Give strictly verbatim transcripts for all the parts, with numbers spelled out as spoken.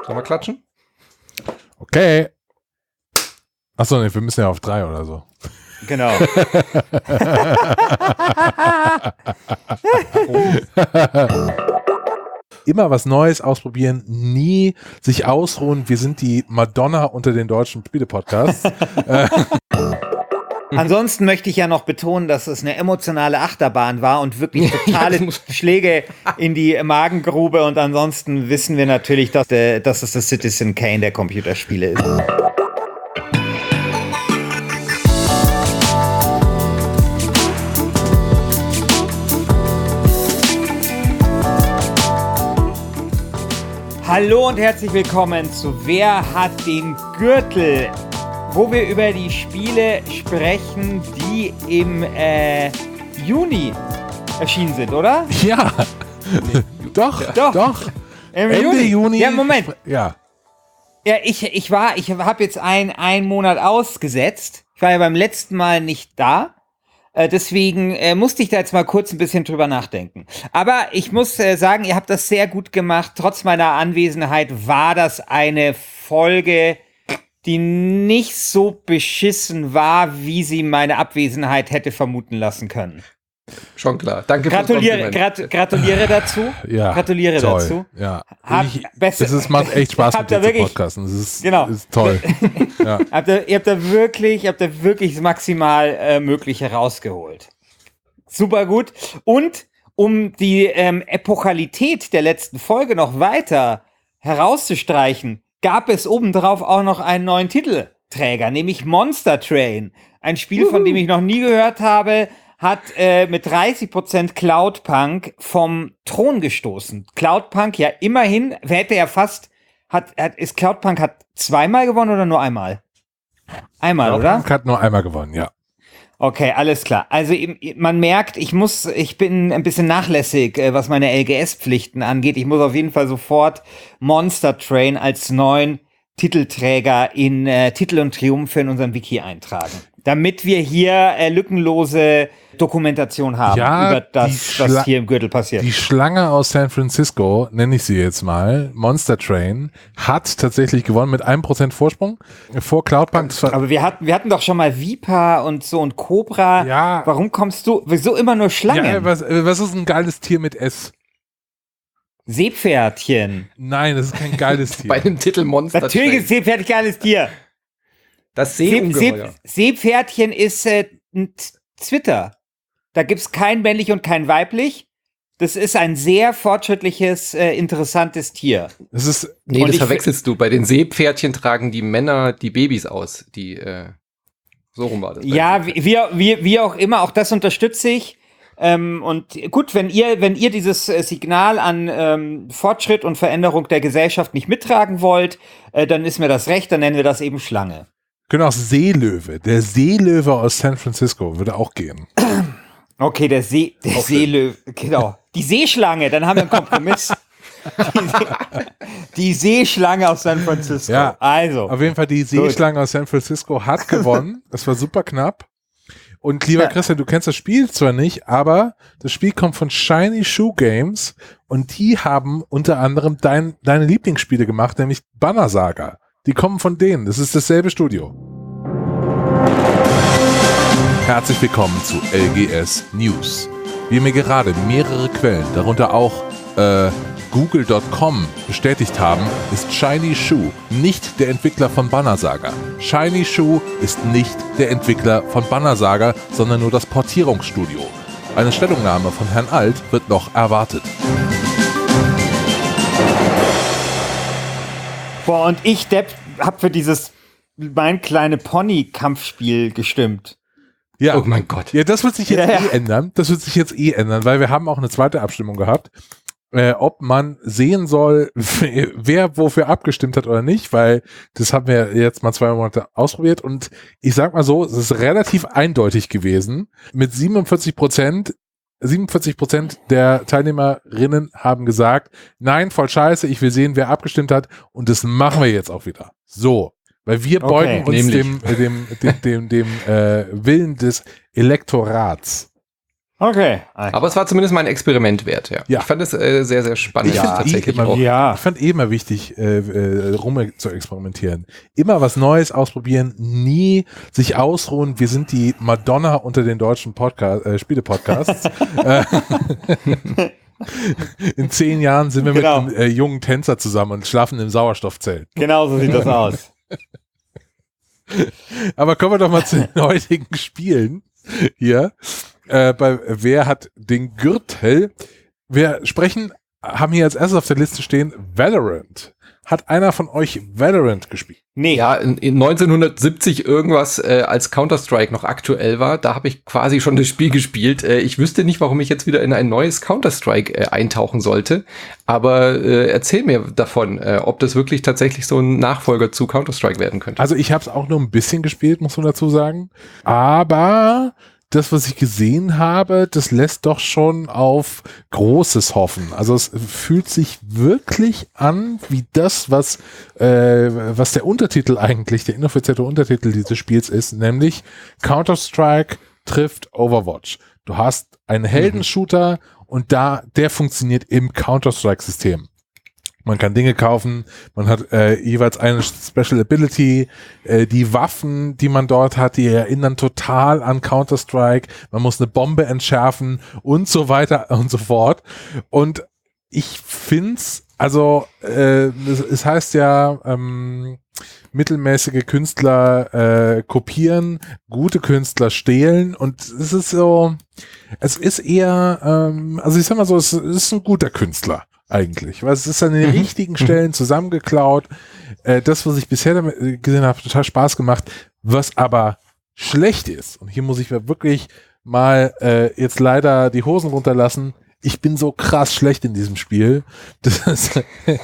Sollen wir klatschen? Okay. Achso, nee, wir müssen ja auf drei oder so. Genau. Immer was Neues ausprobieren, nie sich ausruhen. Wir sind die Madonna unter den deutschen Spiele-Podcasts. Ansonsten möchte ich ja noch betonen, dass es eine emotionale Achterbahn war und wirklich totale Schläge in die Magengrube. Und ansonsten wissen wir natürlich, dass, der, dass es das Citizen Kane der Computerspiele ist. Hallo und herzlich willkommen zu Wer hat den Gürtel? Wo wir über die Spiele sprechen, die im äh, Juni erschienen sind, oder? Ja, nee. doch, ja. doch, doch. Im Ende Juni. Juni. Ja, Moment. Ja, ja ich, ich war, ich habe jetzt ein, einen Monat ausgesetzt. Ich war ja beim letzten Mal nicht da. Äh, deswegen äh, musste ich da jetzt mal kurz ein bisschen drüber nachdenken. Aber ich muss äh, sagen, ihr habt das sehr gut gemacht. Trotz meiner Anwesenheit war das eine Folge, die nicht so beschissen war, wie sie meine Abwesenheit hätte vermuten lassen können. Schon klar. Danke gratuliere, fürs grat, gratuliere dazu. Ja, gratuliere toll. dazu. Ja. Hab, ich, besser, es ist, macht echt Spaß mit dir wirklich, zu podcasten. Es ist, genau. ist toll. Ja. habt ihr, ihr habt da wirklich, ihr habt da wirklich das maximal äh, Mögliche rausgeholt. Super gut. Und um die ähm, Epochalität der letzten Folge noch weiter herauszustreichen, gab es obendrauf auch noch einen neuen Titelträger, nämlich Monster Train. Ein Spiel, Juhu. Von dem ich noch nie gehört habe, hat äh, mit dreißig Prozent Cloudpunk vom Thron gestoßen. Cloudpunk ja immerhin, wer hätte ja fast, hat, hat ist Cloudpunk hat zweimal gewonnen oder nur einmal? Einmal, Cloudpunk oder? Cloudpunk hat nur einmal gewonnen, ja. Okay, alles klar. Also man merkt, ich muss, ich bin ein bisschen nachlässig, was meine L G S-Pflichten angeht. Ich muss auf jeden Fall sofort Monster Train als neuen Titelträger in äh, Titel und Triumphe in unserem Wiki eintragen, damit wir hier äh, lückenlose Dokumentation haben ja, über das, was hier im Gürtel passiert. Die Schlange aus San Francisco, nenne ich sie jetzt mal, Monster Train, hat tatsächlich gewonnen mit einem Prozent Vorsprung vor Cloudpunk. Aber wir hatten, wir hatten doch schon mal Viper und so und Cobra. Ja. Warum kommst du, wieso immer nur Schlangen? Ja, was, was ist ein geiles Tier mit S? Seepferdchen. Nein, das ist kein geiles Tier. Bei dem Titel Monster Train. Natürlich ist Seepferdchen ein geiles Tier. Das Seeungeheuer. Seep, Seepferdchen ist äh, ein Zwitter. Da gibt's kein männlich und kein weiblich. Das ist ein sehr fortschrittliches, äh, interessantes Tier. Das ist, nee, das verwechselst du. Bei den Seepferdchen tragen die Männer die Babys aus. Die, äh, so rum war das. Ja, wie, wie, wie auch immer, auch das unterstütze ich. Ähm, und gut, wenn ihr, wenn ihr dieses äh, Signal an ähm, Fortschritt und Veränderung der Gesellschaft nicht mittragen wollt, äh, dann ist mir das recht, dann nennen wir das eben Schlange. Können auch Seelöwe. Der Seelöwe aus San Francisco würde auch gehen. Okay, der See, der Seelöwe, genau. Die Seeschlange, dann haben wir einen Kompromiss. die, See, die Seeschlange aus San Francisco. Ja, also. Auf jeden Fall, die Seeschlange gut. aus San Francisco hat gewonnen. Das war super knapp. Und lieber ja. Christian, du kennst das Spiel zwar nicht, aber das Spiel kommt von Shiny Shoe Games und die haben unter anderem dein, deine Lieblingsspiele gemacht, nämlich Banner Saga. Die kommen von denen. Das ist dasselbe Studio. Herzlich willkommen zu L G S News. Wie mir gerade mehrere Quellen, darunter auch äh, Google Punkt com bestätigt haben, ist Shiny Shoe nicht der Entwickler von Banner Saga. Shiny Shoe ist nicht der Entwickler von Banner Saga, sondern nur das Portierungsstudio. Eine Stellungnahme von Herrn Alt wird noch erwartet. Boah, und ich, Depp, hab für dieses Mein kleine Pony-Kampfspiel gestimmt. Ja. Oh mein Gott. Ja, das wird sich jetzt ja, eh ja. ändern. Das wird sich jetzt eh ändern, weil wir haben auch eine zweite Abstimmung gehabt, äh, ob man sehen soll, wer wofür abgestimmt hat oder nicht, weil das haben wir jetzt mal zwei Monate ausprobiert und ich sag mal so, es ist relativ eindeutig gewesen. Mit siebenundvierzig Prozent siebenundvierzig Prozent der Teilnehmerinnen haben gesagt, nein, voll scheiße, ich will sehen, wer abgestimmt hat und das machen wir jetzt auch wieder. So. Weil wir beugen okay, uns dem, dem, dem, dem, dem, dem äh, Willen des Elektorats. Okay. Aber es war zumindest mal ein Experiment wert, ja. Ja. Ich fand es äh, sehr, sehr spannend. Ich fand tatsächlich eh immer, auch. Ja. Ich fand eh immer wichtig, äh, äh, rum zu experimentieren. Immer was Neues ausprobieren, nie sich ausruhen. Wir sind die Madonna unter den deutschen Podcast, äh, Spiele-Podcasts. äh, in zehn Jahren sind wir Genau. mit einem äh, jungen Tänzer zusammen und schlafen im Sauerstoffzelt. Genau so sieht das aus. Aber kommen wir doch mal zu den heutigen Spielen hier. Äh, bei Wer hat den Gürtel? Wir sprechen, haben hier als erstes auf der Liste stehen Valorant. Hat einer von euch Valorant gespielt? Nee. Ja, in, in neunzehnhundertsiebzig irgendwas, äh, als Counter-Strike noch aktuell war, da habe ich quasi schon das Spiel gespielt. Äh, ich wüsste nicht, warum ich jetzt wieder in ein neues Counter-Strike äh, eintauchen sollte. Aber äh, erzähl mir davon, äh, ob das wirklich tatsächlich so ein Nachfolger zu Counter-Strike werden könnte. Also ich habe es auch nur ein bisschen gespielt, muss man dazu sagen. Aber das, was ich gesehen habe, das lässt doch schon auf Großes hoffen. Also es fühlt sich wirklich an wie das, was, äh, was der Untertitel eigentlich, der inoffizielle Untertitel dieses Spiels ist, nämlich Counter-Strike trifft Overwatch. Du hast einen Heldenshooter mhm. und da, der funktioniert im Counter-Strike-System. Man kann Dinge kaufen, man hat äh, jeweils eine Special Ability, äh, die Waffen, die man dort hat, die erinnern total an Counter-Strike, man muss eine Bombe entschärfen und so weiter und so fort. Und ich find's, also äh, es, es heißt ja, ähm, mittelmäßige Künstler äh, kopieren, gute Künstler stehlen und es ist so, es ist eher, ähm, also ich sag mal so, es, es ist ein guter Künstler. Eigentlich, weil es ist an den mhm. richtigen Stellen zusammengeklaut. Äh, das, was ich bisher damit gesehen habe, total Spaß gemacht. Was aber schlecht ist, und hier muss ich mir wirklich mal äh, jetzt leider die Hosen runterlassen, ich bin so krass schlecht in diesem Spiel. Das ist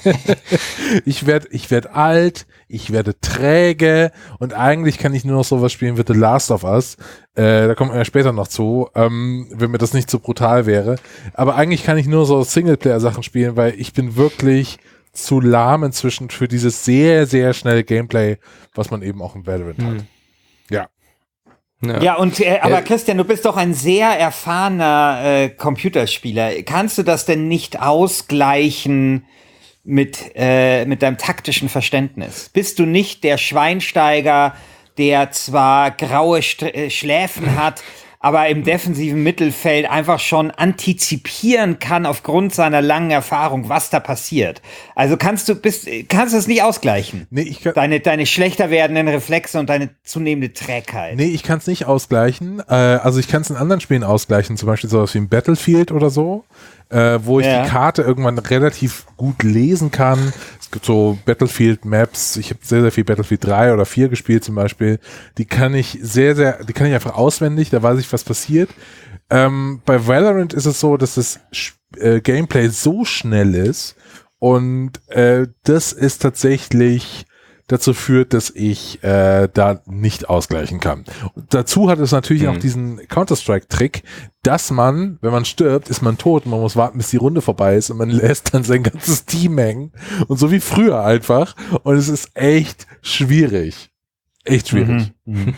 ich werde ich werd alt, ich werde träge und eigentlich kann ich nur noch sowas spielen wie The Last of Us. Äh, da kommen wir ja später noch zu, ähm, wenn mir das nicht so brutal wäre. Aber eigentlich kann ich nur so Singleplayer-Sachen spielen, weil ich bin wirklich zu lahm inzwischen für dieses sehr, sehr schnelle Gameplay, was man eben auch im Valorant hm. hat. Ja. Ja, ja und äh, aber Christian, du bist doch ein sehr erfahrener äh, Computerspieler. Kannst du das denn nicht ausgleichen mit, äh, mit deinem taktischen Verständnis? Bist du nicht der Schweinsteiger, der zwar graue St- Schläfen hat, aber im defensiven Mittelfeld einfach schon antizipieren kann aufgrund seiner langen Erfahrung, was da passiert? Also kannst du bist, kannst du es nicht ausgleichen? Nee, ich kann, deine, deine schlechter werdenden Reflexe und deine zunehmende Trägheit. Nee, ich kann es nicht ausgleichen. Äh, also ich kann es in anderen Spielen ausgleichen, zum Beispiel sowas wie ein Battlefield oder so, äh, wo ich ja. die Karte irgendwann relativ gut lesen kann. Es gibt so Battlefield-Maps, ich habe sehr, sehr viel Battlefield drei oder vier gespielt zum Beispiel. Die kann ich sehr, sehr, die kann ich einfach auswendig, da weiß ich, was passiert. Ähm, bei Valorant ist es so, dass das äh, Gameplay so schnell ist und äh, das ist tatsächlich dazu führt, dass ich äh, da nicht ausgleichen kann. Und dazu hat es natürlich mhm. auch diesen Counter-Strike-Trick, dass man, wenn man stirbt, ist man tot und man muss warten, bis die Runde vorbei ist und man lässt dann sein ganzes Team hängen und so wie früher einfach und es ist echt schwierig. Echt schwierig. Mhm.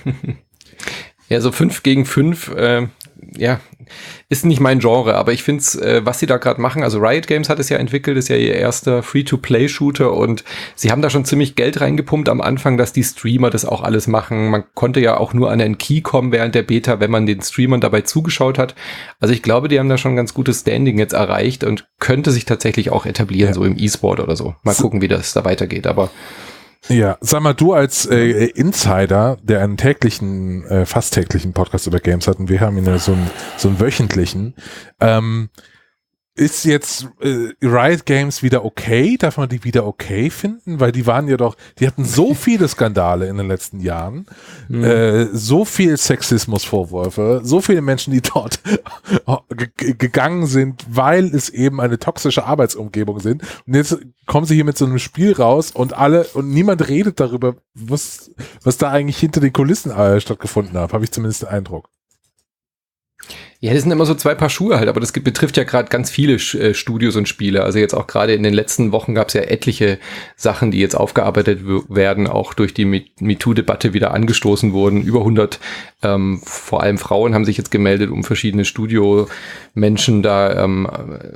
Ja, so fünf gegen fünf, äh, ja, ist nicht mein Genre, aber ich finde es, äh, was sie da gerade machen, also Riot Games hat es ja entwickelt, ist ja ihr erster Free-to-Play-Shooter und sie haben da schon ziemlich Geld reingepumpt am Anfang, dass die Streamer das auch alles machen. Man konnte ja auch nur an einen Key kommen während der Beta, wenn man den Streamern dabei zugeschaut hat. Also ich glaube, die haben da schon ein ganz gutes Standing jetzt erreicht und könnte sich tatsächlich auch etablieren, ja. so im E-Sport oder so. Mal gucken, wie das da weitergeht, aber ja, sag mal, du als äh, Insider, der einen täglichen, äh, fast täglichen Podcast über Games hat und wir haben ihn ja so einen, so einen wöchentlichen, ähm, ist jetzt äh, Riot Games wieder okay? Darf man die wieder okay finden? Weil die waren ja doch, die hatten so viele Skandale in den letzten Jahren, mhm. äh, so viel Sexismusvorwürfe, so viele Menschen, die dort g- gegangen sind, weil es eben eine toxische Arbeitsumgebung sind. Und jetzt kommen sie hier mit so einem Spiel raus und alle und niemand redet darüber, was, was da eigentlich hinter den Kulissen äh, stattgefunden hat. Habe ich zumindest den Eindruck. Ja, das sind immer so zwei Paar Schuhe halt, aber das betrifft ja gerade ganz viele äh, Studios und Spiele. Also jetzt auch gerade in den letzten Wochen gab es ja etliche Sachen, die jetzt aufgearbeitet w- werden, auch durch die MeToo-Debatte wieder angestoßen wurden. Über hundert, ähm, vor allem Frauen, haben sich jetzt gemeldet, um verschiedene Studiomenschen da ähm,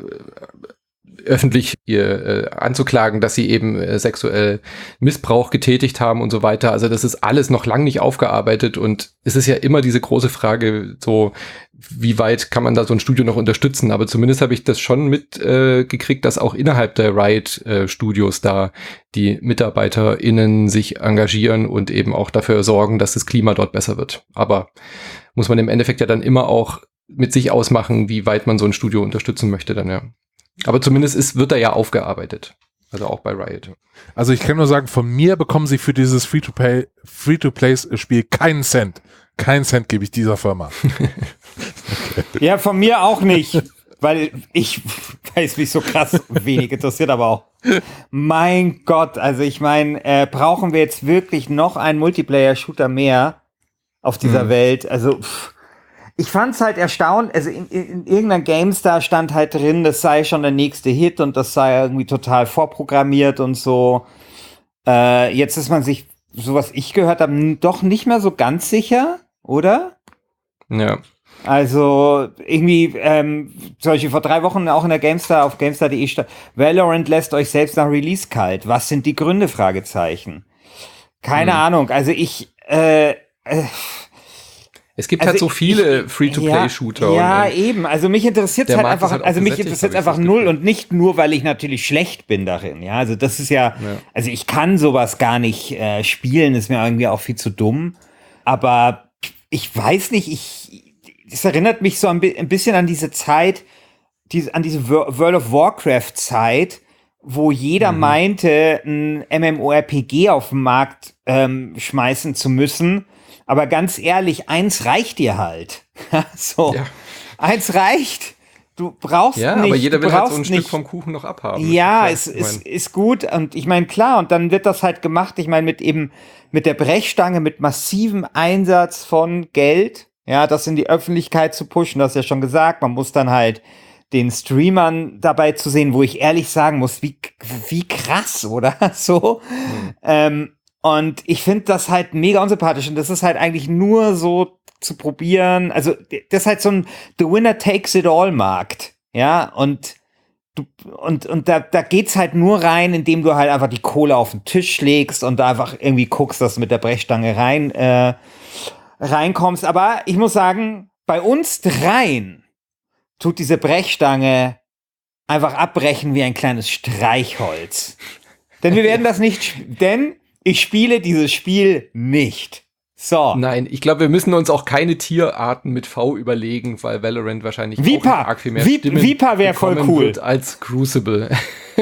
öffentlich ihr äh, anzuklagen, dass sie eben äh, sexuell Missbrauch getätigt haben und so weiter. Also das ist alles noch lang nicht aufgearbeitet und es ist ja immer diese große Frage, so wie weit kann man da so ein Studio noch unterstützen? Aber zumindest habe ich das schon mitgekriegt, äh, gekriegt, dass auch innerhalb der Riot-Studios äh, da die MitarbeiterInnen sich engagieren und eben auch dafür sorgen, dass das Klima dort besser wird. Aber muss man im Endeffekt ja dann immer auch mit sich ausmachen, wie weit man so ein Studio unterstützen möchte dann, ja. Aber zumindest ist, wird er ja aufgearbeitet. Also auch bei Riot. Also ich kann nur sagen, von mir bekommen sie für dieses Free-to-Play, Free-to-Play-Spiel keinen Cent. Keinen Cent gebe ich dieser Firma. Okay. Ja, von mir auch nicht. Weil ich weiß mich so krass wenig interessiert, aber auch. Mein Gott, also ich meine, äh, brauchen wir jetzt wirklich noch einen Multiplayer-Shooter mehr auf dieser hm. Welt? Also pff. Ich fand's halt erstaunt, also in, in, in irgendeiner GameStar stand halt drin, das sei schon der nächste Hit und das sei irgendwie total vorprogrammiert und so. Äh, jetzt ist man sich, so was ich gehört habe, doch nicht mehr so ganz sicher, oder? Ja. Also irgendwie, ähm, zum Beispiel vor drei Wochen auch in der GameStar, auf GameStar punkt de stand, Valorant lässt euch selbst nach Release kalt. Was sind die Gründe? Fragezeichen. Keine hm. Ahnung, also ich, äh, äh Es gibt also halt so viele ich, Free-to-Play-Shooter. Ja, ja eben. Also mich interessiert es halt einfach, halt also mich interessiert es einfach null und nicht nur, weil ich natürlich schlecht bin darin. Ja, also das ist ja, ja. also ich kann sowas gar nicht äh, spielen, ist mir irgendwie auch viel zu dumm. Aber ich weiß nicht, ich, es erinnert mich so ein, ein bisschen an diese Zeit, diese, an diese World of Warcraft-Zeit, wo jeder mhm. meinte, ein MMORPG auf den Markt ähm, schmeißen zu müssen. Aber ganz ehrlich, eins reicht dir halt. so, ja. Eins reicht. Du brauchst ja, nicht. Ja, aber jeder will halt so ein nicht. Stück vom Kuchen noch abhaben. Ja, es ist, ist gut. Und ich meine, klar, und dann wird das halt gemacht. Ich meine, mit eben, mit der Brechstange, mit massivem Einsatz von Geld, ja, das in die Öffentlichkeit zu pushen, das ist ja schon gesagt. Man muss dann halt den Streamern dabei zu sehen, wo ich ehrlich sagen muss, wie, wie krass, oder? so, mhm. ähm, Und ich finde das halt mega unsympathisch und das ist halt eigentlich nur so zu probieren, also das ist halt so ein The Winner Takes It All Markt, ja, und du, und, und da, da geht's halt nur rein, indem du halt einfach die Kohle auf den Tisch legst und da einfach irgendwie guckst, dass du mit der Brechstange rein, äh, reinkommst, aber ich muss sagen, bei uns dreien tut diese Brechstange einfach abbrechen wie ein kleines Streichholz. Denn wir werden das nicht, denn ich spiele dieses Spiel nicht. So. Nein, ich glaube, wir müssen uns auch keine Tierarten mit V überlegen, weil Valorant wahrscheinlich Viper. auch arg viel mehr Vip- Stimmen Viper wäre voll cool wird als Crucible.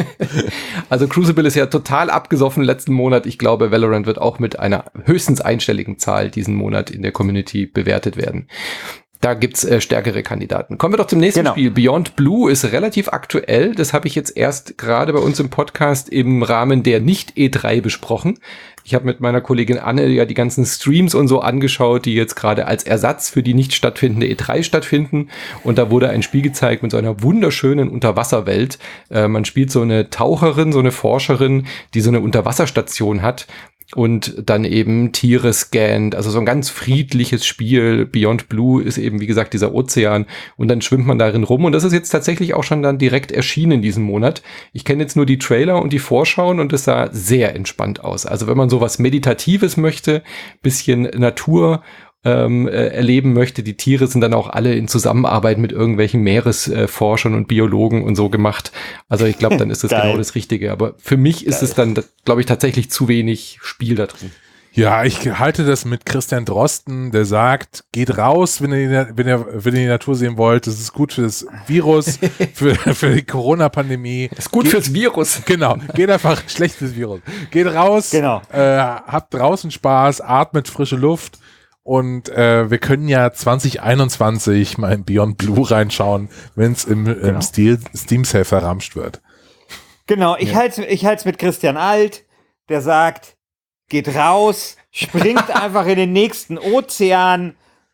Also Crucible ist ja total abgesoffen letzten Monat. Ich glaube, Valorant wird auch mit einer höchstens einstelligen Zahl diesen Monat in der Community bewertet werden. Da gibt's äh, stärkere Kandidaten. Kommen wir doch zum nächsten genau. Spiel. Beyond Blue ist relativ aktuell. Das habe ich jetzt erst gerade bei uns im Podcast im Rahmen der Nicht-E drei besprochen. Ich habe mit meiner Kollegin Anne ja die ganzen Streams und so angeschaut, die jetzt gerade als Ersatz für die nicht stattfindende E drei stattfinden. Und da wurde ein Spiel gezeigt mit so einer wunderschönen Unterwasserwelt. Äh, man spielt so eine Taucherin, so eine Forscherin, die so eine Unterwasserstation hat. Und dann eben Tiere scannt, also so ein ganz friedliches Spiel. Beyond Blue ist eben, wie gesagt, dieser Ozean und dann schwimmt man darin rum und das ist jetzt tatsächlich auch schon dann direkt erschienen diesen Monat. Ich kenne jetzt nur die Trailer und die Vorschauen und es sah sehr entspannt aus. Also wenn man sowas Meditatives möchte, bisschen Natur ähm, äh, erleben möchte, die Tiere sind dann auch alle in Zusammenarbeit mit irgendwelchen Meeresforschern äh, und Biologen und so gemacht. Also ich glaube, dann ist das genau das Richtige. Aber für mich ist Geil. es dann, glaube ich, tatsächlich zu wenig Spiel da drin. Ja, ich halte das mit Christian Drosten, der sagt, geht raus, wenn ihr, wenn ihr, wenn ihr die Natur sehen wollt. Das ist gut für das Virus, für, für die Corona-Pandemie. Das ist gut geht, fürs Virus. Genau, geht einfach schlecht fürs Virus. Geht raus, genau. äh, habt draußen Spaß, atmet frische Luft. Und äh, wir können ja zwanzig einundzwanzig mal in Beyond Blue reinschauen, wenn es im, genau. im Stil, Steam Sale verramscht wird. Genau, ich ja. halte ich halte es mit Christian Alt, der sagt, geht raus, springt einfach in den nächsten Ozean,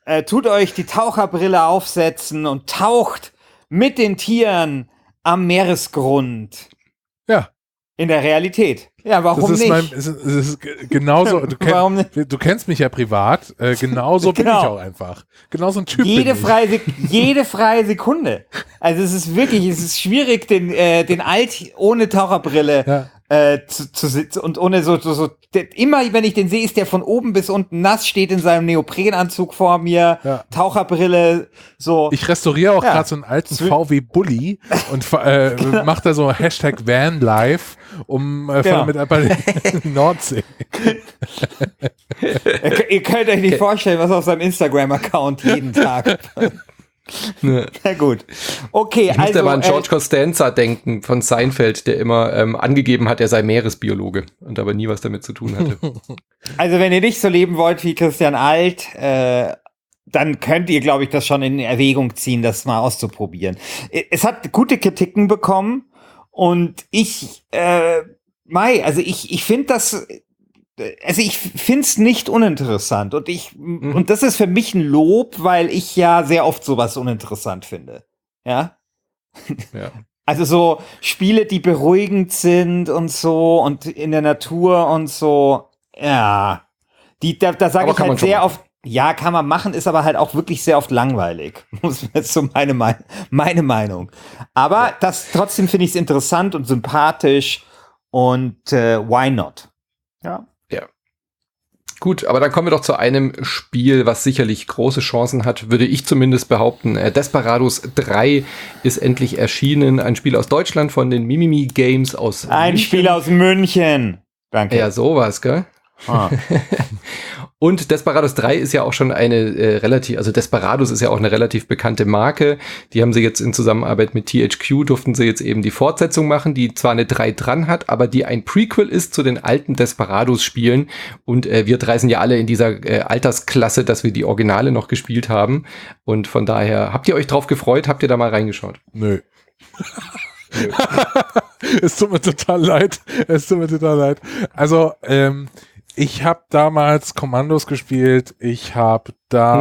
äh, tut euch die Taucherbrille aufsetzen und taucht mit den Tieren am Meeresgrund. Ja. In der Realität. Ja, warum das ist nicht? Mein, es ist, es ist genauso, du, kenn, du kennst mich ja privat, äh, genauso bin genau. ich auch einfach. Genauso ein Typ Jede bin freie, Sek- jede freie Sekunde. Also es ist wirklich, es ist schwierig, den, äh, den Alt ohne Taucherbrille ja. äh, zu, zu sitzen und ohne so, so, so, der, immer wenn ich den sehe, ist der von oben bis unten nass, steht in seinem Neoprenanzug vor mir, ja. Taucherbrille, so. Ich restauriere auch ja. gerade so einen alten V W Bulli und äh, genau. mache da so Hashtag Vanlife, um äh, genau. mit einfach die Nordsee. Ihr könnt euch nicht vorstellen, was auf seinem Instagram-Account jeden Tag. Ne. Sehr gut. Okay, ich musste also, aber an George äh, Costanza denken von Seinfeld, der immer ähm, angegeben hat, er sei Meeresbiologe und aber nie was damit zu tun hatte. Also wenn ihr nicht so leben wollt wie Christian Alt, äh, dann könnt ihr, glaube ich, das schon in Erwägung ziehen, das mal auszuprobieren. Es hat gute Kritiken bekommen und ich, äh, Mai, also ich, ich finde das, also ich finde es nicht uninteressant und ich, mhm. und das ist für mich ein Lob, weil ich ja sehr oft sowas uninteressant finde. Ja. Ja. Also so Spiele, die beruhigend sind und so und in der Natur und so, ja. Die, da, da sage ich halt sehr oft, ja, kann man machen, ist aber halt auch wirklich sehr oft langweilig. Das ist so meine, mein, meine Meinung. Aber ja. das trotzdem finde ich es interessant und sympathisch und äh, why not? Ja. Ja. Gut, aber dann kommen wir doch zu einem Spiel, was sicherlich große Chancen hat, würde ich zumindest behaupten. Äh, Desperados drei ist endlich erschienen. Ein Spiel aus Deutschland von den Mimimi Games aus Ein München. Spiel aus München. Danke. Ja, sowas, gell? Ah. Und Desperados drei ist ja auch schon eine äh, relativ, also Desperados ist ja auch eine relativ bekannte Marke. Die haben sie jetzt in Zusammenarbeit mit T H Q, durften sie jetzt eben die Fortsetzung machen, die zwar eine drei dran hat, aber die ein Prequel ist zu den alten Desperados-Spielen. Und äh, wir drei sind ja alle in dieser äh, Altersklasse, dass wir die Originale noch gespielt haben. Und von daher, habt ihr euch drauf gefreut? Habt ihr da mal reingeschaut? Nö. Nö. Es tut mir total leid. Es tut mir total leid. Also, ähm, ich habe damals Kommandos gespielt, ich habe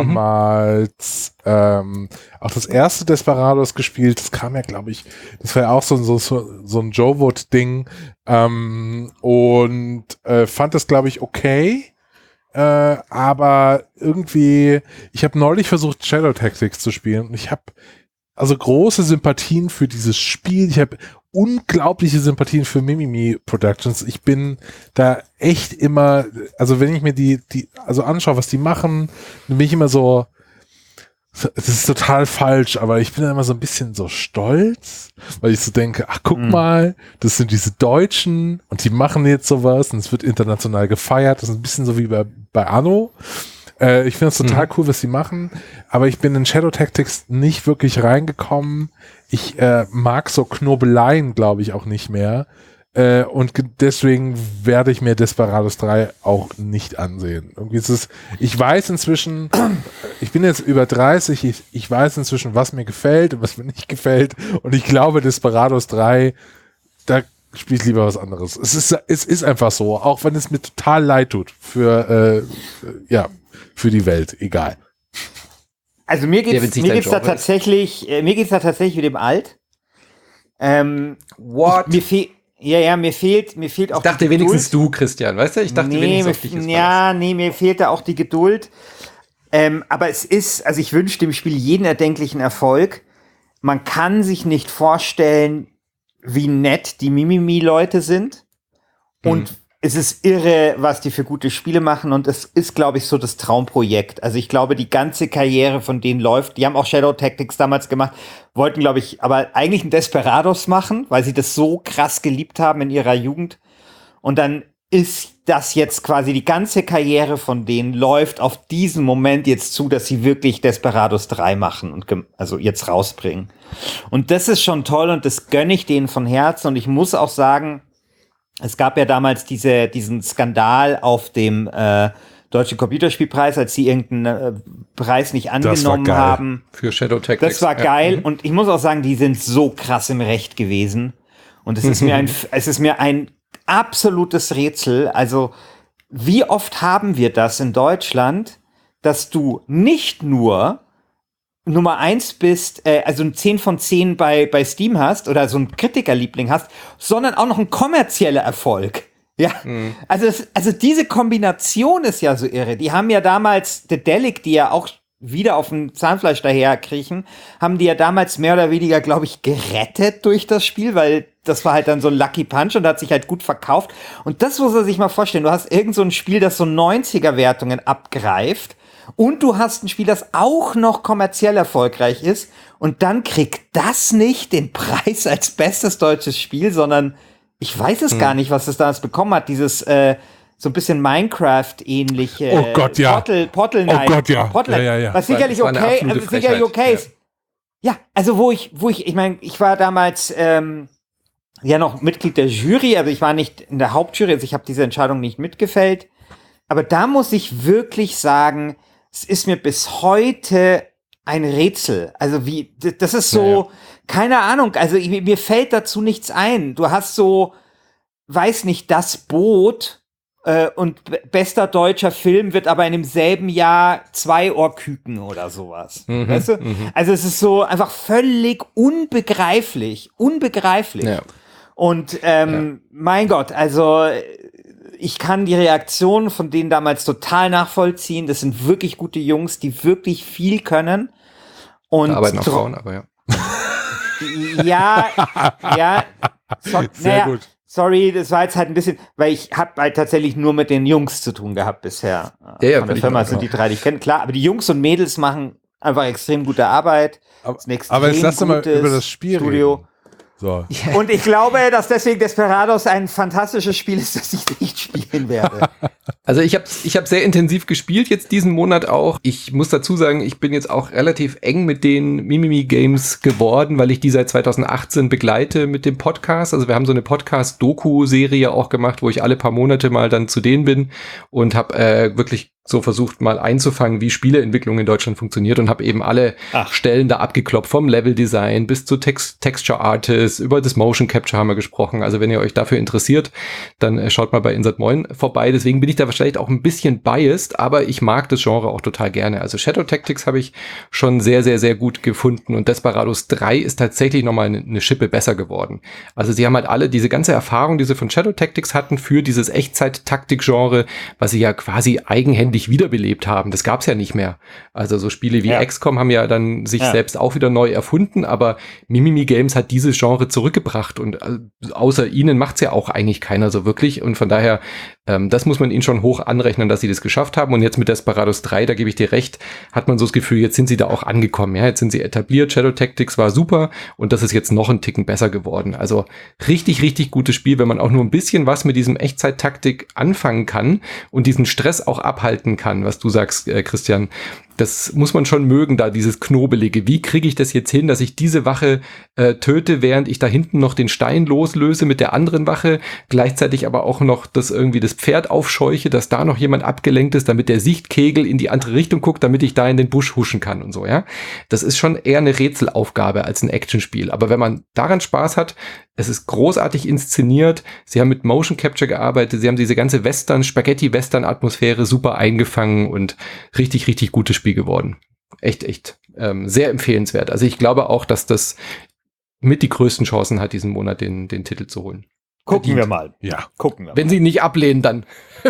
damals mhm. ähm, auch das erste Desperados gespielt, das kam ja, glaube ich, das war ja auch so, so, so, so ein Joe-Wood-Ding ähm, und äh, fand das, glaube ich, okay, äh, aber irgendwie, ich habe neulich versucht, Shadow Tactics zu spielen und ich habe also große Sympathien für dieses Spiel, ich habe unglaubliche Sympathien für Mimimi Productions. Ich bin da echt immer, also wenn ich mir die, die, also anschaue, was die machen, dann bin ich immer so, das ist total falsch, aber ich bin dann immer so ein bisschen so stolz, weil ich so denke, ach guck mhm. mal, das sind diese Deutschen und die machen jetzt sowas und es wird international gefeiert. Das ist ein bisschen so wie bei, bei Anno. Äh, ich finde es total mhm. cool, was sie machen, aber ich bin in Shadow Tactics nicht wirklich reingekommen. Ich äh, mag so Knobeleien, glaube ich, auch nicht mehr. Äh, und ge- deswegen werde ich mir Desperados drei auch nicht ansehen. Irgendwie ist es, ich weiß inzwischen, ich bin jetzt über dreißig, ich, ich weiß inzwischen, was mir gefällt und was mir nicht gefällt. Und ich glaube, Desperados drei, da spiele ich lieber was anderes. Es ist, es ist einfach so, auch wenn es mir total leid tut für, äh, ja, für die Welt, egal. Also mir geht's, mir geht's da tatsächlich, äh, mir geht's da tatsächlich mit dem Alt. Ähm, What? Mir fehlt, ja, ja, mir fehlt, mir fehlt auch. Ich dachte wenigstens du, Christian, weißt du? Ich dachte nee, wenigstens auf dich ist Ja, nee, mir fehlt da auch die Geduld. Ähm, aber es ist, also ich wünsche dem Spiel jeden erdenklichen Erfolg. Man kann sich nicht vorstellen, wie nett die Mimimi-Leute sind. Und mhm. es ist irre, was die für gute Spiele machen und es ist, glaube ich, so das Traumprojekt. Also ich glaube, die ganze Karriere von denen läuft. Die haben auch Shadow Tactics damals gemacht, wollten, glaube ich, aber eigentlich ein Desperados machen, weil sie das so krass geliebt haben in ihrer Jugend. Und dann ist das jetzt quasi die ganze Karriere von denen läuft auf diesen Moment jetzt zu, dass sie wirklich Desperados drei machen und gem- also jetzt rausbringen. Und das ist schon toll und das gönne ich denen von Herzen und ich muss auch sagen, es gab ja damals diese, diesen Skandal auf dem äh, Deutschen Computerspielpreis, als sie irgendeinen äh, Preis nicht angenommen haben. Für Shadow Tactics. Das war geil. Ja. Und ich muss auch sagen, die sind so krass im Recht gewesen. Und es ist mir ein, es ist mir ein absolutes Rätsel. Also, wie oft haben wir das in Deutschland, dass du nicht nur Nummer eins bist, äh, also ein zehn von zehn bei, bei Steam hast oder so ein Kritikerliebling hast, sondern auch noch ein kommerzieller Erfolg. Ja, mhm. also, das, also diese Kombination ist ja so irre. Die haben ja damals Dedelic, die ja auch wieder auf dem Zahnfleisch daherkriechen, haben die ja damals mehr oder weniger, glaube ich, gerettet durch das Spiel, weil das war halt dann so ein Lucky Punch und hat sich halt gut verkauft. Und das muss man sich mal vorstellen. Du hast irgend so ein Spiel, das so neunziger-Wertungen abgreift und du hast ein Spiel, das auch noch kommerziell erfolgreich ist und dann kriegt das nicht den Preis als bestes deutsches Spiel, sondern ich weiß es hm. gar nicht, was es damals bekommen hat. Dieses äh, so ein bisschen Minecraft-ähnliche oh Gott, ja. Portal, Portal Knight. Oh Gott, ja. Portal ja, ja, ja. Was sicherlich okay, also sicherlich okay ist. Ja. ja, also wo ich, wo ich, ich meine, ich war damals ähm, ja noch Mitglied der Jury, also ich war nicht in der Hauptjury, also ich habe diese Entscheidung nicht mitgefällt. Aber da muss ich wirklich sagen, es ist mir bis heute ein Rätsel. Also wie, das ist so, ja, ja. keine Ahnung, also ich, mir fällt dazu nichts ein. Du hast so, weiß nicht, das Boot äh, und b- bester deutscher Film wird aber in demselben Jahr zwei Ohrküken oder sowas. Mhm, weißt du? Mhm. Also es ist so einfach völlig unbegreiflich, unbegreiflich. Ja. Und ähm, ja. mein Gott, also ich kann die Reaktion von denen damals total nachvollziehen. Das sind wirklich gute Jungs, die wirklich viel können. Und da arbeiten auch Frauen, aber ja. ja, ja. So, Sehr naja, gut. Sorry, das war jetzt halt ein bisschen, weil ich habe halt tatsächlich nur mit den Jungs zu tun gehabt bisher. Ja, ja, von der Firma sind die drei, die ich kenne. Klar, aber die Jungs und Mädels machen einfach extrem gute Arbeit. Aber, aber jetzt lass doch mal über das Spiel Studio. reden. So. Und ich glaube, dass deswegen Desperados ein fantastisches Spiel ist, das ich nicht spielen werde. Also ich habe ich hab sehr intensiv gespielt jetzt diesen Monat auch. Ich muss dazu sagen, ich bin jetzt auch relativ eng mit den Mimimi Games geworden, weil ich die seit zweitausendachtzehn begleite mit dem Podcast. Also wir haben so eine Podcast-Doku-Serie auch gemacht, wo ich alle paar Monate mal dann zu denen bin und habe äh, wirklich so versucht mal einzufangen, wie Spieleentwicklung in Deutschland funktioniert und habe eben alle Ach. Stellen da abgeklopft, vom Level-Design bis zu Text- Texture Artists, über das Motion Capture haben wir gesprochen. Also wenn ihr euch dafür interessiert, dann äh, schaut mal bei Insert Moin vorbei. Deswegen bin ich da vielleicht auch ein bisschen biased, aber ich mag das Genre auch total gerne. Also Shadow Tactics habe ich schon sehr, sehr, sehr gut gefunden und Desperados drei ist tatsächlich nochmal eine, eine Schippe besser geworden. Also sie haben halt alle diese ganze Erfahrung, die sie von Shadow Tactics hatten, für dieses Echtzeit-Taktik-Genre, was sie ja quasi eigenhändig wiederbelebt haben. Das gab's ja nicht mehr. Also so Spiele wie ja. X COM haben ja dann sich ja. selbst auch wieder neu erfunden, aber Mimimi Games hat dieses Genre zurückgebracht und außer ihnen macht's ja auch eigentlich keiner so wirklich und von daher, ähm, das muss man ihnen schon hoch anrechnen, dass sie das geschafft haben und jetzt mit Desperados drei, da gebe ich dir recht, hat man so das Gefühl, jetzt sind sie da auch angekommen. Ja, jetzt sind sie etabliert, Shadow Tactics war super und das ist jetzt noch ein Ticken besser geworden. Also richtig, richtig gutes Spiel, wenn man auch nur ein bisschen was mit diesem Echtzeit-Taktik anfangen kann und diesen Stress auch abhalten kann, was du sagst, äh, Christian. Das muss man schon mögen, da dieses Knobelige. Wie kriege ich das jetzt hin, dass ich diese Wache äh, töte, während ich da hinten noch den Stein loslöse mit der anderen Wache, gleichzeitig aber auch noch das irgendwie das Pferd aufscheuche, dass da noch jemand abgelenkt ist, damit der Sichtkegel in die andere Richtung guckt, damit ich da in den Busch huschen kann und so, ja. Das ist schon eher eine Rätselaufgabe als ein Actionspiel. Aber wenn man daran Spaß hat, es ist großartig inszeniert, sie haben mit Motion Capture gearbeitet, sie haben diese ganze Western, Spaghetti-Western-Atmosphäre super eingefangen und richtig, richtig gutes Spiel geworden. Echt, echt ähm, sehr empfehlenswert. Also ich glaube auch, dass das mit die größten Chancen hat, diesen Monat den, den Titel zu holen. Gucken Verdient. wir mal. Ja, gucken wir Wenn mal. sie nicht ablehnen, dann.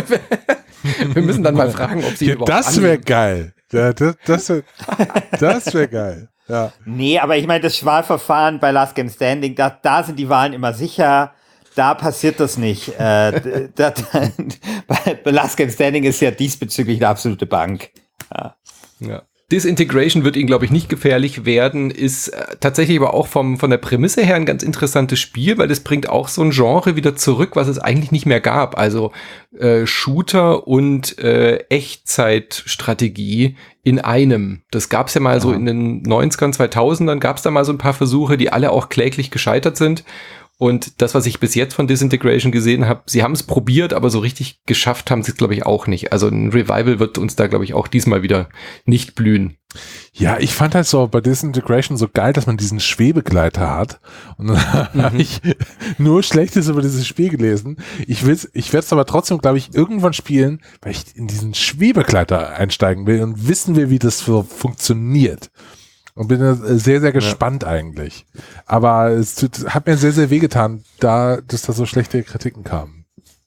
Wir müssen dann mal fragen, ob sie ja, überhaupt das wäre geil. Ja, das das wäre das wär geil. Ja. Nee, aber ich meine, das Wahlverfahren bei Last Game Standing, da, da sind die Wahlen immer sicher. Da passiert das nicht. Äh, da, da, bei Last Game Standing ist ja diesbezüglich eine absolute Bank. Ja. Ja. Disintegration wird ihnen, glaube ich, nicht gefährlich werden, ist äh, tatsächlich aber auch vom, von der Prämisse her ein ganz interessantes Spiel, weil das bringt auch so ein Genre wieder zurück, was es eigentlich nicht mehr gab. Also äh, Shooter und äh, Echtzeitstrategie in einem. Das gab es ja mal ja. so in den neunzigern, zweitausendern, gab es da mal so ein paar Versuche, die alle auch kläglich gescheitert sind. Und das, was ich bis jetzt von Disintegration gesehen habe, sie haben es probiert, aber so richtig geschafft haben sie es, glaube ich, auch nicht. Also ein Revival wird uns da, glaube ich, auch diesmal wieder nicht blühen. Ja, ich fand halt so bei Disintegration so geil, dass man diesen Schwebegleiter hat. Und dann mhm. habe ich nur Schlechtes über dieses Spiel gelesen. Ich will's, ich werde es aber trotzdem, glaube ich, irgendwann spielen, weil ich in diesen Schwebegleiter einsteigen will und wissen will, wie das so funktioniert. Und bin sehr, sehr gespannt ja. eigentlich. Aber es tut, hat mir sehr, sehr wehgetan, da, dass da so schlechte Kritiken kamen.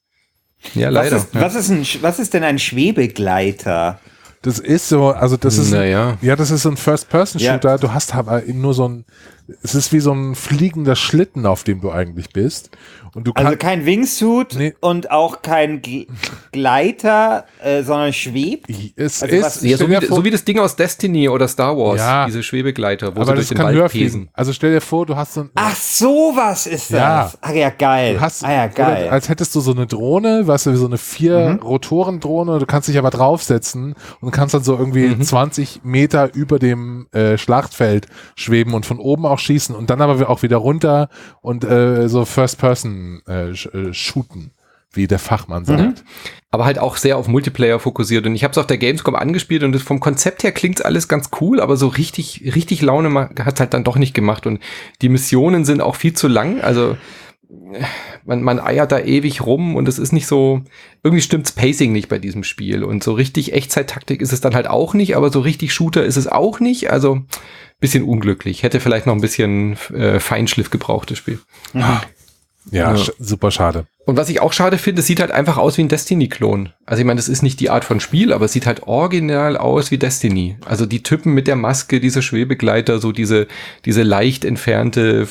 Ja, leider. Was ist, ja. was ist, ein, was ist denn ein Schwebegleiter? Das ist so, also das ist, naja. ja, das ist so ein First-Person-Shooter. Ja. Du hast aber nur so ein, es ist wie so ein fliegender Schlitten, auf dem du eigentlich bist. Und du also kann, kein Wingsuit nee. und auch kein G- Gleiter, äh, sondern schwebt. Es also ist, ja, so, wie, so wie das Ding aus Destiny oder Star Wars, ja. diese Schwebegleiter, wo aber sie durch den kann Wald pesen. Also stell dir vor, du hast so ein... Ach, sowas ist das. Ja. Ach ja, geil. Du hast, ah ja, geil. Als hättest du so eine Drohne, weißt du, wie so eine vier-Rotoren-Drohne, du kannst dich aber draufsetzen und kannst dann so irgendwie mhm. zwanzig Meter über dem äh, Schlachtfeld schweben und von oben auch schießen und dann aber auch wieder runter und äh, so First-Person äh, äh, shooten, wie der Fachmann sagt. Mhm. Aber halt auch sehr auf Multiplayer fokussiert. Und ich habe es auf der Gamescom angespielt und das vom Konzept her klingt alles ganz cool, aber so richtig, richtig Laune hat es halt dann doch nicht gemacht. Und die Missionen sind auch viel zu lang. Also man, man eiert da ewig rum und es ist nicht so, irgendwie stimmt's Pacing nicht bei diesem Spiel. Und so richtig Echtzeit-Taktik ist es dann halt auch nicht, aber so richtig Shooter ist es auch nicht. Also bisschen unglücklich. Hätte vielleicht noch ein bisschen äh, Feinschliff gebraucht, das Spiel. Mhm. Ja, ja. Sch- super schade. Und was ich auch schade finde, es sieht halt einfach aus wie ein Destiny-Klon. Also ich meine, das ist nicht die Art von Spiel, aber es sieht halt original aus wie Destiny. Also die Typen mit der Maske, diese Schwebegleiter, so diese diese leicht entfernte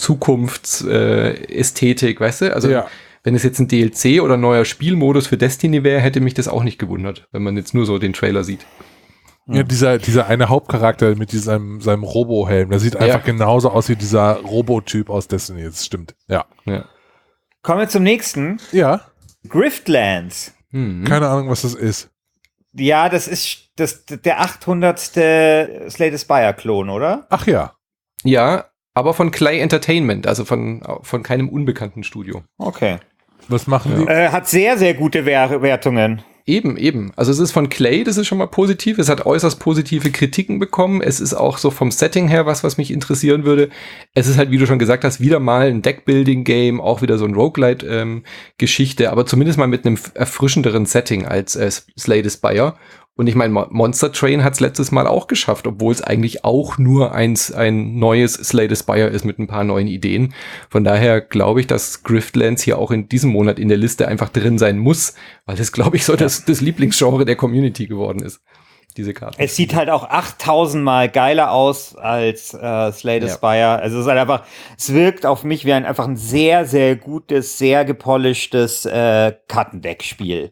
Zukunftsästhetik, äh, weißt du? Also ja. wenn es jetzt ein D L C oder ein neuer Spielmodus für Destiny wäre, hätte mich das auch nicht gewundert, wenn man jetzt nur so den Trailer sieht. Ja, dieser, dieser eine Hauptcharakter mit diesem, seinem Robo-Helm, der sieht einfach ja. genauso aus wie dieser Robo-Typ aus Destiny, das stimmt, ja. ja. Kommen wir zum nächsten. Ja. Griftlands. Mhm. Keine Ahnung, was das ist. Ja, das ist das, der achthundertste Slay the Spire-Klon, oder? Ach ja. Ja, aber von Clay Entertainment, also von, von keinem unbekannten Studio. Okay. Was machen ja. die? Äh, hat sehr, sehr gute Wer- Wertungen. Eben, eben. Also es ist von Clay, das ist schon mal positiv. Es hat äußerst positive Kritiken bekommen. Es ist auch so vom Setting her was, was mich interessieren würde. Es ist halt, wie du schon gesagt hast, wieder mal ein Deckbuilding-Game, auch wieder so ein Roguelite-Geschichte, ähm, aber zumindest mal mit einem erfrischenderen Setting als äh, Slay the Spire. Und ich meine, Monster Train hat es letztes Mal auch geschafft, obwohl es eigentlich auch nur eins, ein neues Slay the Spire ist mit ein paar neuen Ideen. Von daher glaube ich, dass Griftlands hier auch in diesem Monat in der Liste einfach drin sein muss, weil das, glaube ich, so ja. das, das Lieblingsgenre der Community geworden ist, diese Karte. Es sieht halt auch achttausend Mal geiler aus als äh, Slay the ja. Spire. Also es ist halt einfach, es wirkt auf mich wie ein einfach ein sehr, sehr gutes, sehr gepolischtes äh, Kartendeck-Spiel.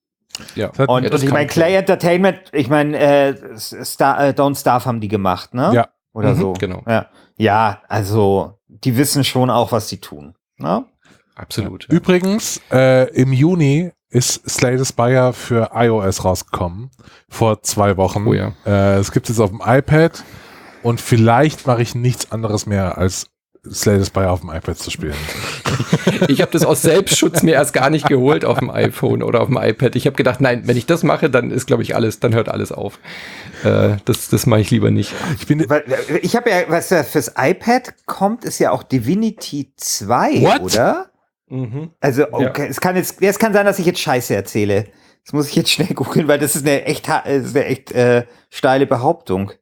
Ja. Und, ja, und ich meine, Clay Entertainment, ich meine, äh, Star, äh, Don't Starve haben die gemacht, ne? Ja. Oder mhm, so. Genau. Ja. ja, also die wissen schon auch, was sie tun. Ne? Absolut. Ja. Übrigens, äh, im Juni ist Slay the Spire für iOS rausgekommen. Vor zwei Wochen. Oh ja. Äh, es gibt es auf dem iPad und vielleicht mache ich nichts anderes mehr als Slay the Spire auf dem iPad zu spielen. Ich habe das aus Selbstschutz mir erst gar nicht geholt auf dem iPhone oder auf dem iPad. Ich habe gedacht, nein, wenn ich das mache, dann ist, glaube ich, alles, dann hört alles auf. Äh, das das mache ich lieber nicht. Ich, bin, ich habe ja, was ja fürs iPad kommt, ist ja auch Divinity zwei, What? oder? Mhm. Also, okay, ja. es kann jetzt, es kann sein, dass ich jetzt Scheiße erzähle. Das muss ich jetzt schnell googeln, weil das ist eine echt, das ist eine echt äh, steile Behauptung.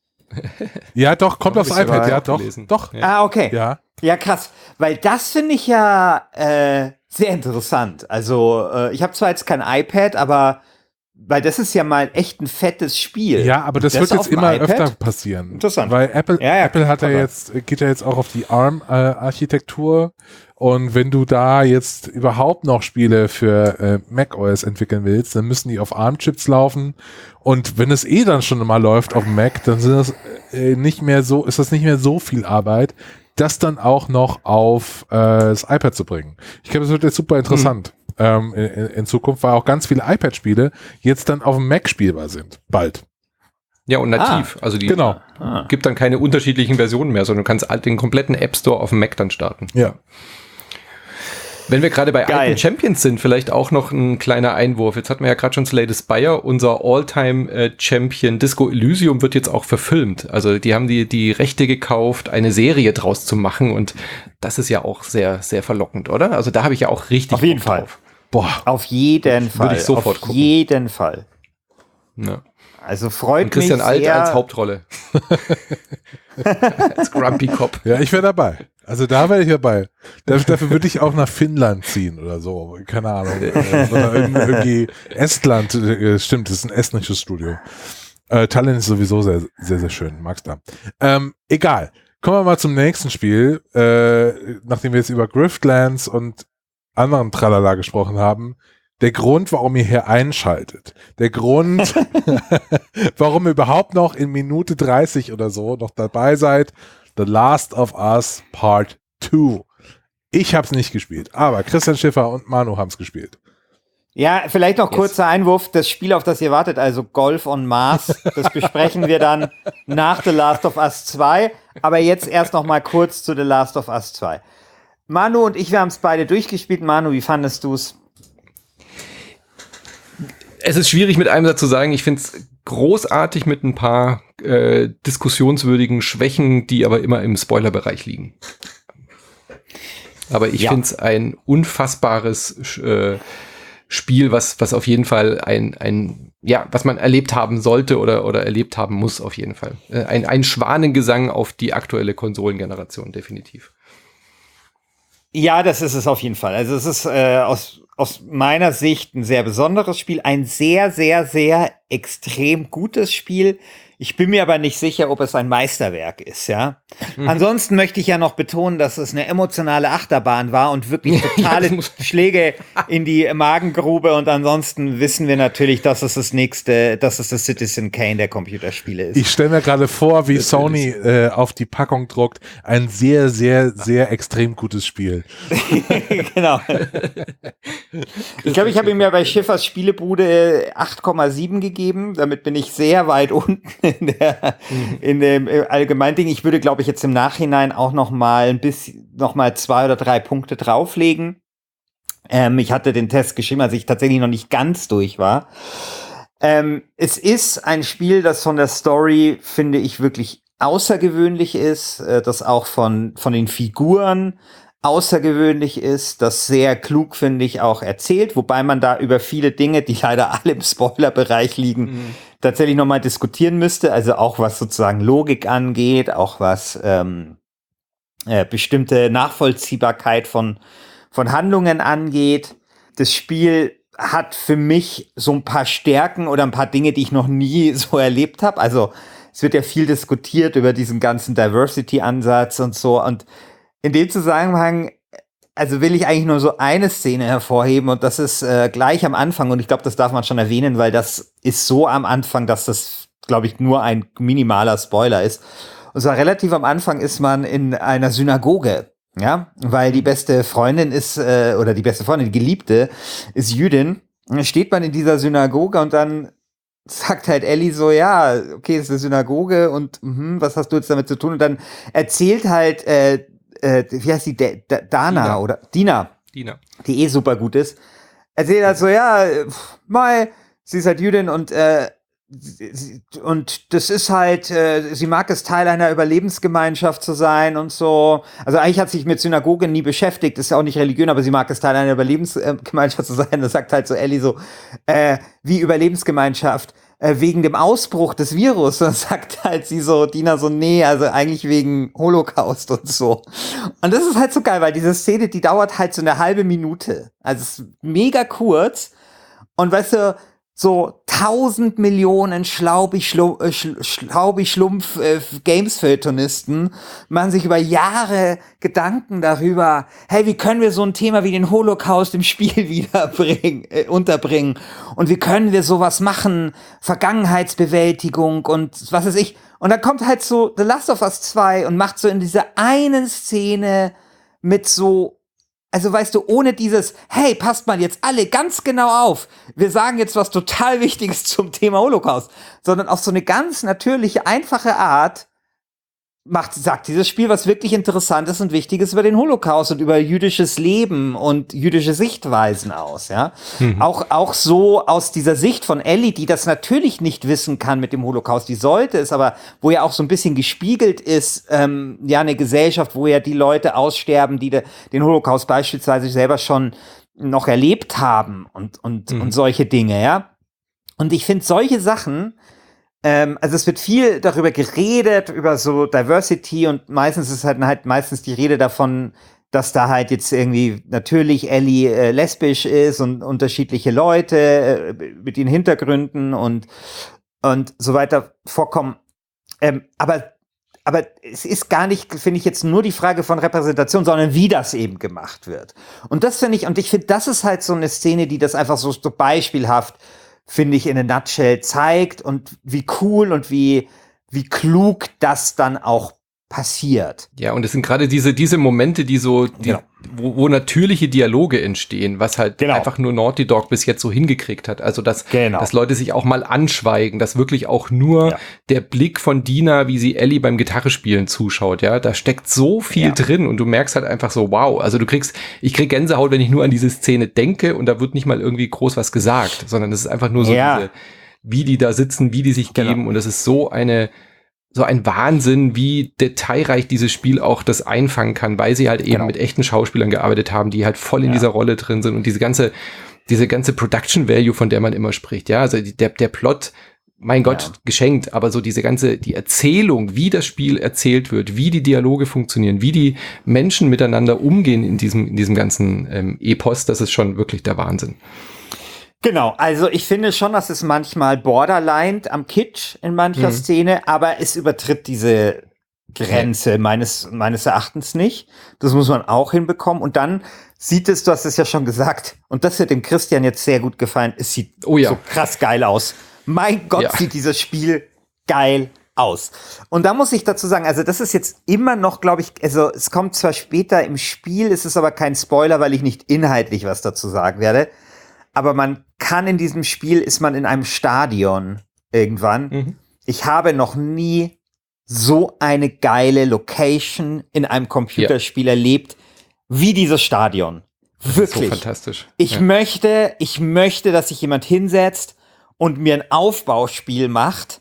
Ja, doch, kommt aufs iPad, ja, doch, gelesen. doch. Ja. Ah, okay. Ja. Ja, krass. Weil das finde ich ja äh, sehr interessant. Also, äh, ich habe zwar jetzt kein iPad, aber weil das ist ja mal echt ein fettes Spiel. Ja, aber das, das wird jetzt immer iPad? öfter passieren. Interessant. Weil Apple, ja, ja, Apple hat ja jetzt, geht ja jetzt auch auf die ARM-Architektur. Äh, und wenn du da jetzt überhaupt noch Spiele für äh, macOS entwickeln willst, dann müssen die auf ARM-Chips laufen. Und wenn es eh dann schon mal läuft auf dem Mac, dann sind das äh, nicht mehr so, ist das nicht mehr so viel Arbeit, das dann auch noch auf äh, das iPad zu bringen. Ich glaube, das wird jetzt super interessant. Mhm. Ähm, in, in Zukunft, weil auch ganz viele iPad-Spiele jetzt dann auf dem Mac spielbar sind. Bald. Ja, und nativ. Ah, also die genau. gibt dann keine unterschiedlichen Versionen mehr, sondern du kannst den kompletten App Store auf dem Mac dann starten. Ja. Wenn wir gerade bei Geil. alten Champions sind, vielleicht auch noch ein kleiner Einwurf. Jetzt hatten wir ja gerade schon Slay the Spire. Unser All-Time-Champion Disco Elysium wird jetzt auch verfilmt. Also die haben die, die Rechte gekauft, eine Serie draus zu machen. Und das ist ja auch sehr, sehr verlockend, oder? Also da habe ich ja auch richtig Auf jeden Bock Fall. drauf. Boah. Auf jeden Fall. Würde ich sofort Auf gucken. jeden Fall. Ja. Also freut Und Christian mich Alt sehr. als Hauptrolle. Als Grumpy Cop. Ja, ich wäre dabei. Also da wäre ich dabei. Dafür, dafür würde ich auch nach Finnland ziehen oder so. Keine Ahnung. Oder irgendwie Estland. Stimmt, das ist ein estnisches Studio. Äh, Tallinn ist sowieso sehr, sehr, sehr schön. Magst du. Ähm, egal. Kommen wir mal zum nächsten Spiel. Äh, nachdem wir jetzt über Griftlands und anderen Tralala gesprochen haben. Der Grund, warum ihr hier einschaltet. Der Grund, warum ihr überhaupt noch in Minute dreißig oder so noch dabei seid. The Last of Us Part zwei. Ich habe es nicht gespielt, aber Christian Schiffer und Manu haben es gespielt. Ja, vielleicht noch kurzer yes. Einwurf. Das Spiel, auf das ihr wartet, also Golf on Mars, das besprechen wir dann nach The Last of Us zwei. Aber jetzt erst noch mal kurz zu The Last of Us zwei. Manu und ich, wir haben es beide durchgespielt. Manu, wie fandest du es? Es ist schwierig mit einem Satz zu sagen. Ich finde es großartig mit ein paar äh, diskussionswürdigen Schwächen, die aber immer im Spoilerbereich liegen. Aber ich ja. finde es ein unfassbares äh, Spiel, was, was auf jeden Fall ein, ein, ja, was man erlebt haben sollte oder, oder erlebt haben muss, auf jeden Fall. Äh, ein, ein Schwanengesang auf die aktuelle Konsolengeneration, definitiv. Ja, das ist es auf jeden Fall. Also es ist äh, aus, aus meiner Sicht ein sehr besonderes Spiel, ein sehr, sehr, sehr extrem gutes Spiel. Ich bin mir aber nicht sicher, ob es ein Meisterwerk ist, ja. Mhm. Ansonsten möchte ich ja noch betonen, dass es eine emotionale Achterbahn war und wirklich totale ja, Schläge in die Magengrube. Und ansonsten wissen wir natürlich, dass es das nächste, dass es das Citizen Kane der Computerspiele ist. Ich stelle mir gerade vor, wie Sony äh, auf die Packung druckt. Ein sehr, sehr, sehr extrem gutes Spiel. Genau. Ich glaube, ich habe ihm ja bei Schiffers Spielebude acht Komma sieben gegeben. Damit bin ich sehr weit unten in der, mhm. in dem Allgemeinding. Ich würde, glaube ich, jetzt im Nachhinein auch noch mal ein bisschen, noch mal zwei oder drei Punkte drauflegen. Ähm, ich hatte den Test geschrieben, als ich tatsächlich noch nicht ganz durch war. Ähm, es ist ein Spiel, das von der Story, finde ich, wirklich außergewöhnlich ist, äh, das auch von, von den Figuren außergewöhnlich ist, das sehr klug, finde ich, auch erzählt, wobei man da über viele Dinge, die leider alle im Spoilerbereich liegen, mhm. tatsächlich nochmal diskutieren müsste, also auch was sozusagen Logik angeht, auch was ähm, äh, bestimmte Nachvollziehbarkeit von, von Handlungen angeht. Das Spiel hat für mich so ein paar Stärken oder ein paar Dinge, die ich noch nie so erlebt habe. Also es wird ja viel diskutiert über diesen ganzen Diversity-Ansatz und so, und in dem Zusammenhang, also will ich eigentlich nur so eine Szene hervorheben, und das ist äh, gleich am Anfang, und ich glaube, das darf man schon erwähnen, weil das ist so am Anfang, dass das, glaube ich, nur ein minimaler Spoiler ist. Und zwar relativ am Anfang ist man in einer Synagoge, ja, weil die beste Freundin ist, äh, oder die beste Freundin, die Geliebte, ist Jüdin. Und dann steht man in dieser Synagoge und dann sagt halt Ellie so, ja, okay, es ist eine Synagoge und mh, was hast du jetzt damit zu tun? Und dann erzählt halt äh, Äh, wie heißt die, D- D- Dana Dina. oder Dina, Dina, die eh super gut ist, erzählt halt so, ja, mal, sie ist halt Jüdin und äh, sie, und das ist halt, äh, sie mag es, Teil einer Überlebensgemeinschaft zu sein und so. Also eigentlich hat sie sich mit Synagoge nie beschäftigt, ist ja auch nicht religiös, aber sie mag es, Teil einer Überlebensgemeinschaft zu sein. Das sagt halt so Ellie so, äh, wie Überlebensgemeinschaft? Wegen dem Ausbruch des Virus. Dann sagt halt sie so, Dina so, nee, also eigentlich wegen Holocaust und so. Und das ist halt so geil, weil diese Szene, die dauert halt so eine halbe Minute. Also es ist mega kurz. Und weißt du, so tausend Millionen schlaubig, schlu- äh, schlaubig schlumpf äh, Games-Feuilletonisten machen sich über Jahre Gedanken darüber, hey, wie können wir so ein Thema wie den Holocaust im Spiel wiederbringen, äh, unterbringen? Und wie können wir sowas machen? Vergangenheitsbewältigung und was weiß ich. Und dann kommt halt so The Last of Us zwei und macht so in dieser einen Szene mit so also weißt du, ohne dieses, hey, passt mal jetzt alle ganz genau auf, wir sagen jetzt was total Wichtiges zum Thema Holocaust, sondern auf so eine ganz natürliche, einfache Art macht, sagt dieses Spiel was wirklich Interessantes und Wichtiges über den Holocaust und über jüdisches Leben und jüdische Sichtweisen aus, ja. Mhm. Auch, auch so aus dieser Sicht von Ellie, die das natürlich nicht wissen kann mit dem Holocaust, die sollte es, aber wo ja auch so ein bisschen gespiegelt ist, ähm, ja, eine Gesellschaft, wo ja die Leute aussterben, die de, den Holocaust beispielsweise selber schon noch erlebt haben und, und, mhm. und solche Dinge, ja. Und ich finde solche Sachen, also es wird viel darüber geredet, über so Diversity und meistens ist halt, halt meistens die Rede davon, dass da halt jetzt irgendwie natürlich Ellie äh, lesbisch ist und unterschiedliche Leute äh, mit den Hintergründen und, und so weiter vorkommen. Ähm, aber, aber es ist gar nicht, finde ich, jetzt nur die Frage von Repräsentation, sondern wie das eben gemacht wird. Und das finde ich, und ich finde, das ist halt so eine Szene, die das einfach so, so beispielhaft, finde ich, in a nutshell zeigt und wie cool und wie, wie klug das dann auch passiert. Ja, und es sind gerade diese, diese Momente, die so, die, genau. wo, wo natürliche Dialoge entstehen, was halt genau. einfach nur Naughty Dog bis jetzt so hingekriegt hat. Also, dass, genau. dass Leute sich auch mal anschweigen, dass wirklich auch nur ja. der Blick von Dina, wie sie Ellie beim Gitarrespielen zuschaut, ja, da steckt so viel ja. drin und du merkst halt einfach so, wow, also du kriegst, ich krieg Gänsehaut, wenn ich nur an diese Szene denke und da wird nicht mal irgendwie groß was gesagt, sondern es ist einfach nur so ja. diese, wie die da sitzen, wie die sich genau. geben und es ist so eine, so ein Wahnsinn, wie detailreich dieses Spiel auch das einfangen kann, weil sie halt eben genau. mit echten Schauspielern gearbeitet haben, die halt voll in ja. dieser Rolle drin sind und diese ganze, diese ganze Production Value, von der man immer spricht, ja, also der, der Plot, mein Gott, ja. geschenkt, aber so diese ganze, die Erzählung, wie das Spiel erzählt wird, wie die Dialoge funktionieren, wie die Menschen miteinander umgehen in diesem, in diesem ganzen ähm, Epos, das ist schon wirklich der Wahnsinn. Genau, also ich finde schon, dass es manchmal borderline am Kitsch in mancher mhm. Szene, aber es übertritt diese Grenze meines, meines Erachtens nicht. Das muss man auch hinbekommen. Und dann sieht es, du hast es ja schon gesagt, und das wird dem Christian jetzt sehr gut gefallen, es sieht oh ja. so krass geil aus. Mein Gott, ja. sieht dieses Spiel geil aus. Und da muss ich dazu sagen, also das ist jetzt immer noch, glaube ich, also es kommt zwar später im Spiel, es ist aber kein Spoiler, weil ich nicht inhaltlich was dazu sagen werde. Aber man kann in diesem Spiel, ist man in einem Stadion irgendwann. Mhm. Ich habe noch nie so eine geile Location in einem Computerspiel ja. erlebt, wie dieses Stadion. Wirklich. So fantastisch. Ich ja. möchte, ich möchte, dass sich jemand hinsetzt und mir ein Aufbauspiel macht,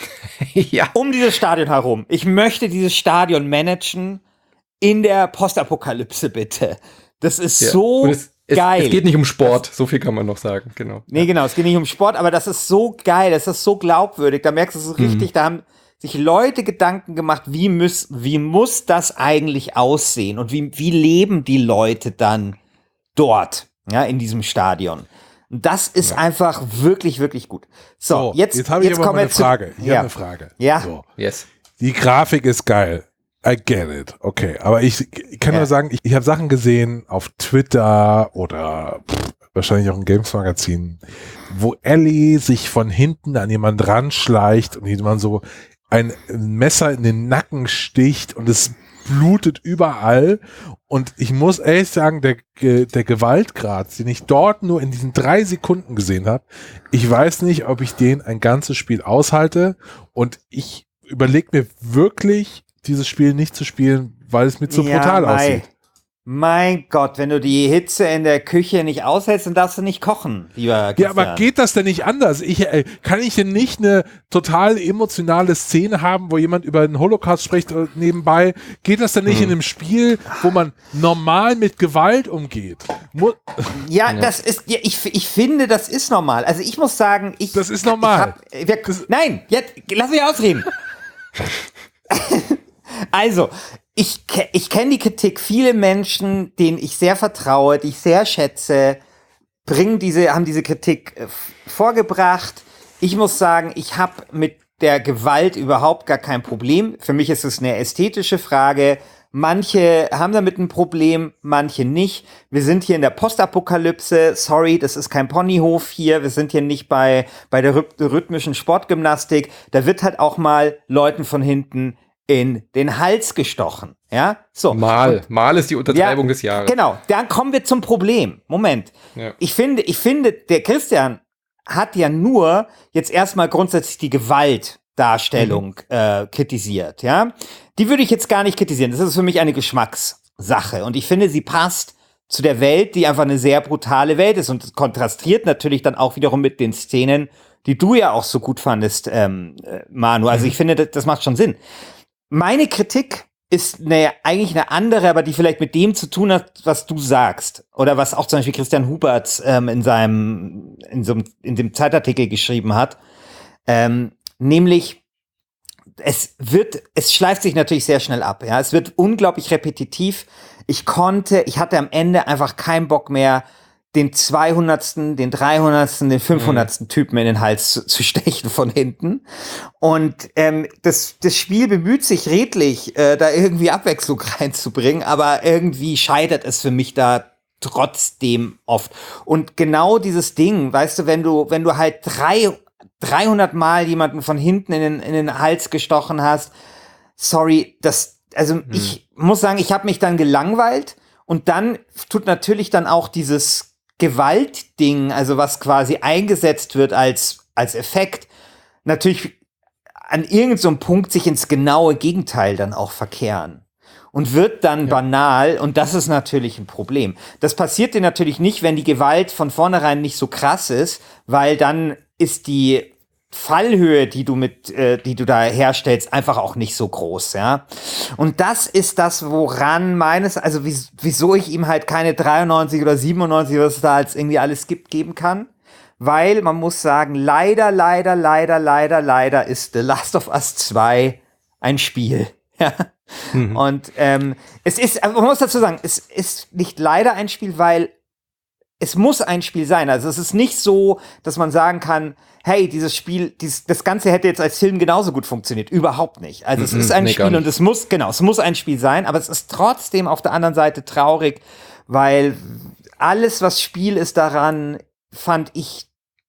ja. um dieses Stadion herum. Ich möchte dieses Stadion managen in der Postapokalypse, bitte. Das ist ja. so Es, geil. Es geht nicht um Sport, das, so viel kann man noch sagen, genau. Nee, genau, es geht nicht um Sport, aber das ist so geil, das ist so glaubwürdig, da merkst du so richtig, mhm. da haben sich Leute Gedanken gemacht, wie muss, wie muss das eigentlich aussehen und wie, wie leben die Leute dann dort, ja, in diesem Stadion. Und das ist ja. einfach wirklich, wirklich gut. So, so jetzt, jetzt habe ich jetzt aber kommen mal eine zu, Frage. Ich ja. habe eine Frage. Ja. So. Yes. Die Grafik ist geil. I get it. Okay. Aber ich, ich kann ja. nur sagen, ich, ich habe Sachen gesehen auf Twitter oder pff, wahrscheinlich auch im Games-Magazin, wo Ellie sich von hinten an jemand ranschleicht und jemand so ein Messer in den Nacken sticht und es blutet überall. Und ich muss ehrlich sagen, der, der Gewaltgrad, den ich dort nur in diesen drei Sekunden gesehen habe, ich weiß nicht, ob ich den ein ganzes Spiel aushalte. Und ich überlege mir wirklich, dieses Spiel nicht zu spielen, weil es mir zu ja, brutal mei. aussieht. Mein Gott, wenn du die Hitze in der Küche nicht aushältst, dann darfst du nicht kochen, lieber Christian. Ja, aber geht das denn nicht anders? Ich, äh, kann ich denn nicht eine total emotionale Szene haben, wo jemand über den Holocaust spricht und nebenbei? Geht das denn nicht hm. in einem Spiel, wo man normal mit Gewalt umgeht? Mu- ja, das ist, ja, ich, ich finde, das ist normal. Also ich muss sagen, ich... Das ist normal. Ich hab, wir, das, nein, jetzt, lass mich ausreden. Also, ich, ich kenne die Kritik. Viele Menschen, denen ich sehr vertraue, die ich sehr schätze, bringen diese, haben diese Kritik äh, vorgebracht. Ich muss sagen, ich habe mit der Gewalt überhaupt gar kein Problem. Für mich ist es eine ästhetische Frage. Manche haben damit ein Problem, manche nicht. Wir sind hier in der Postapokalypse. Sorry, das ist kein Ponyhof hier. Wir sind hier nicht bei, bei der rhythmischen Sportgymnastik. Da wird halt auch mal Leuten von hinten in den Hals gestochen. Ja, so. Mal, mal ist die Untertreibung ja, des Jahres. Genau, dann kommen wir zum Problem. Moment. Ja. Ich finde, ich finde, der Christian hat ja nur jetzt erstmal grundsätzlich die Gewaltdarstellung mhm. äh, kritisiert, ja. Die würde ich jetzt gar nicht kritisieren. Das ist für mich eine Geschmackssache. Und ich finde, sie passt zu der Welt, die einfach eine sehr brutale Welt ist. Und das kontrastiert natürlich dann auch wiederum mit den Szenen, die du ja auch so gut fandest, ähm, Manu. Also mhm. ich finde, das, das macht schon Sinn. Meine Kritik ist eine, eigentlich eine andere, aber die vielleicht mit dem zu tun hat, was du sagst. Oder was auch zum Beispiel Christian Hubert ähm, in seinem, in so einem, in dem Zeitartikel geschrieben hat. Ähm, nämlich, es wird, es schleift sich natürlich sehr schnell ab. Ja, es wird unglaublich repetitiv. Ich konnte, ich hatte am Ende einfach keinen Bock mehr, den zweihundertsten, den dreihundertsten, den fünfhundertsten Mhm. Typen in den Hals zu, zu stechen von hinten. Und ähm, das, das Spiel bemüht sich redlich, äh, da irgendwie Abwechslung reinzubringen, aber irgendwie scheitert es für mich da trotzdem oft. Und genau dieses Ding, weißt du, wenn du, wenn du halt drei, dreihundert Mal jemanden von hinten in den, in den Hals gestochen hast, sorry, das, also mhm. ich muss sagen, ich habe mich dann gelangweilt und dann tut natürlich dann auch dieses Gewaltding, also was quasi eingesetzt wird als, als Effekt, natürlich an irgendeinem so Punkt sich ins genaue Gegenteil dann auch verkehren. Und wird dann ja. banal, und das ist natürlich ein Problem. Das passiert dir natürlich nicht, wenn die Gewalt von vornherein nicht so krass ist, weil dann ist die Fallhöhe, die du mit, äh, die du da herstellst, einfach auch nicht so groß, ja. Und das ist das, woran meines, also wie, wieso ich ihm halt keine dreiundneunzig oder siebenundneunzig, was es da als irgendwie alles gibt, geben kann. Weil man muss sagen, leider, leider, leider, leider, leider ist The Last of Us zwei ein Spiel. Ja. Mhm. Und ähm, es ist, man muss dazu sagen, es ist nicht leider ein Spiel, weil es muss ein Spiel sein. Also es ist nicht so, dass man sagen kann, hey, dieses Spiel, dieses, das Ganze hätte jetzt als Film genauso gut funktioniert. Überhaupt nicht. Also es mm-mm, ist ein nee, Spiel und es muss, genau, es muss ein Spiel sein, aber es ist trotzdem auf der anderen Seite traurig, weil alles, was Spiel ist daran, fand ich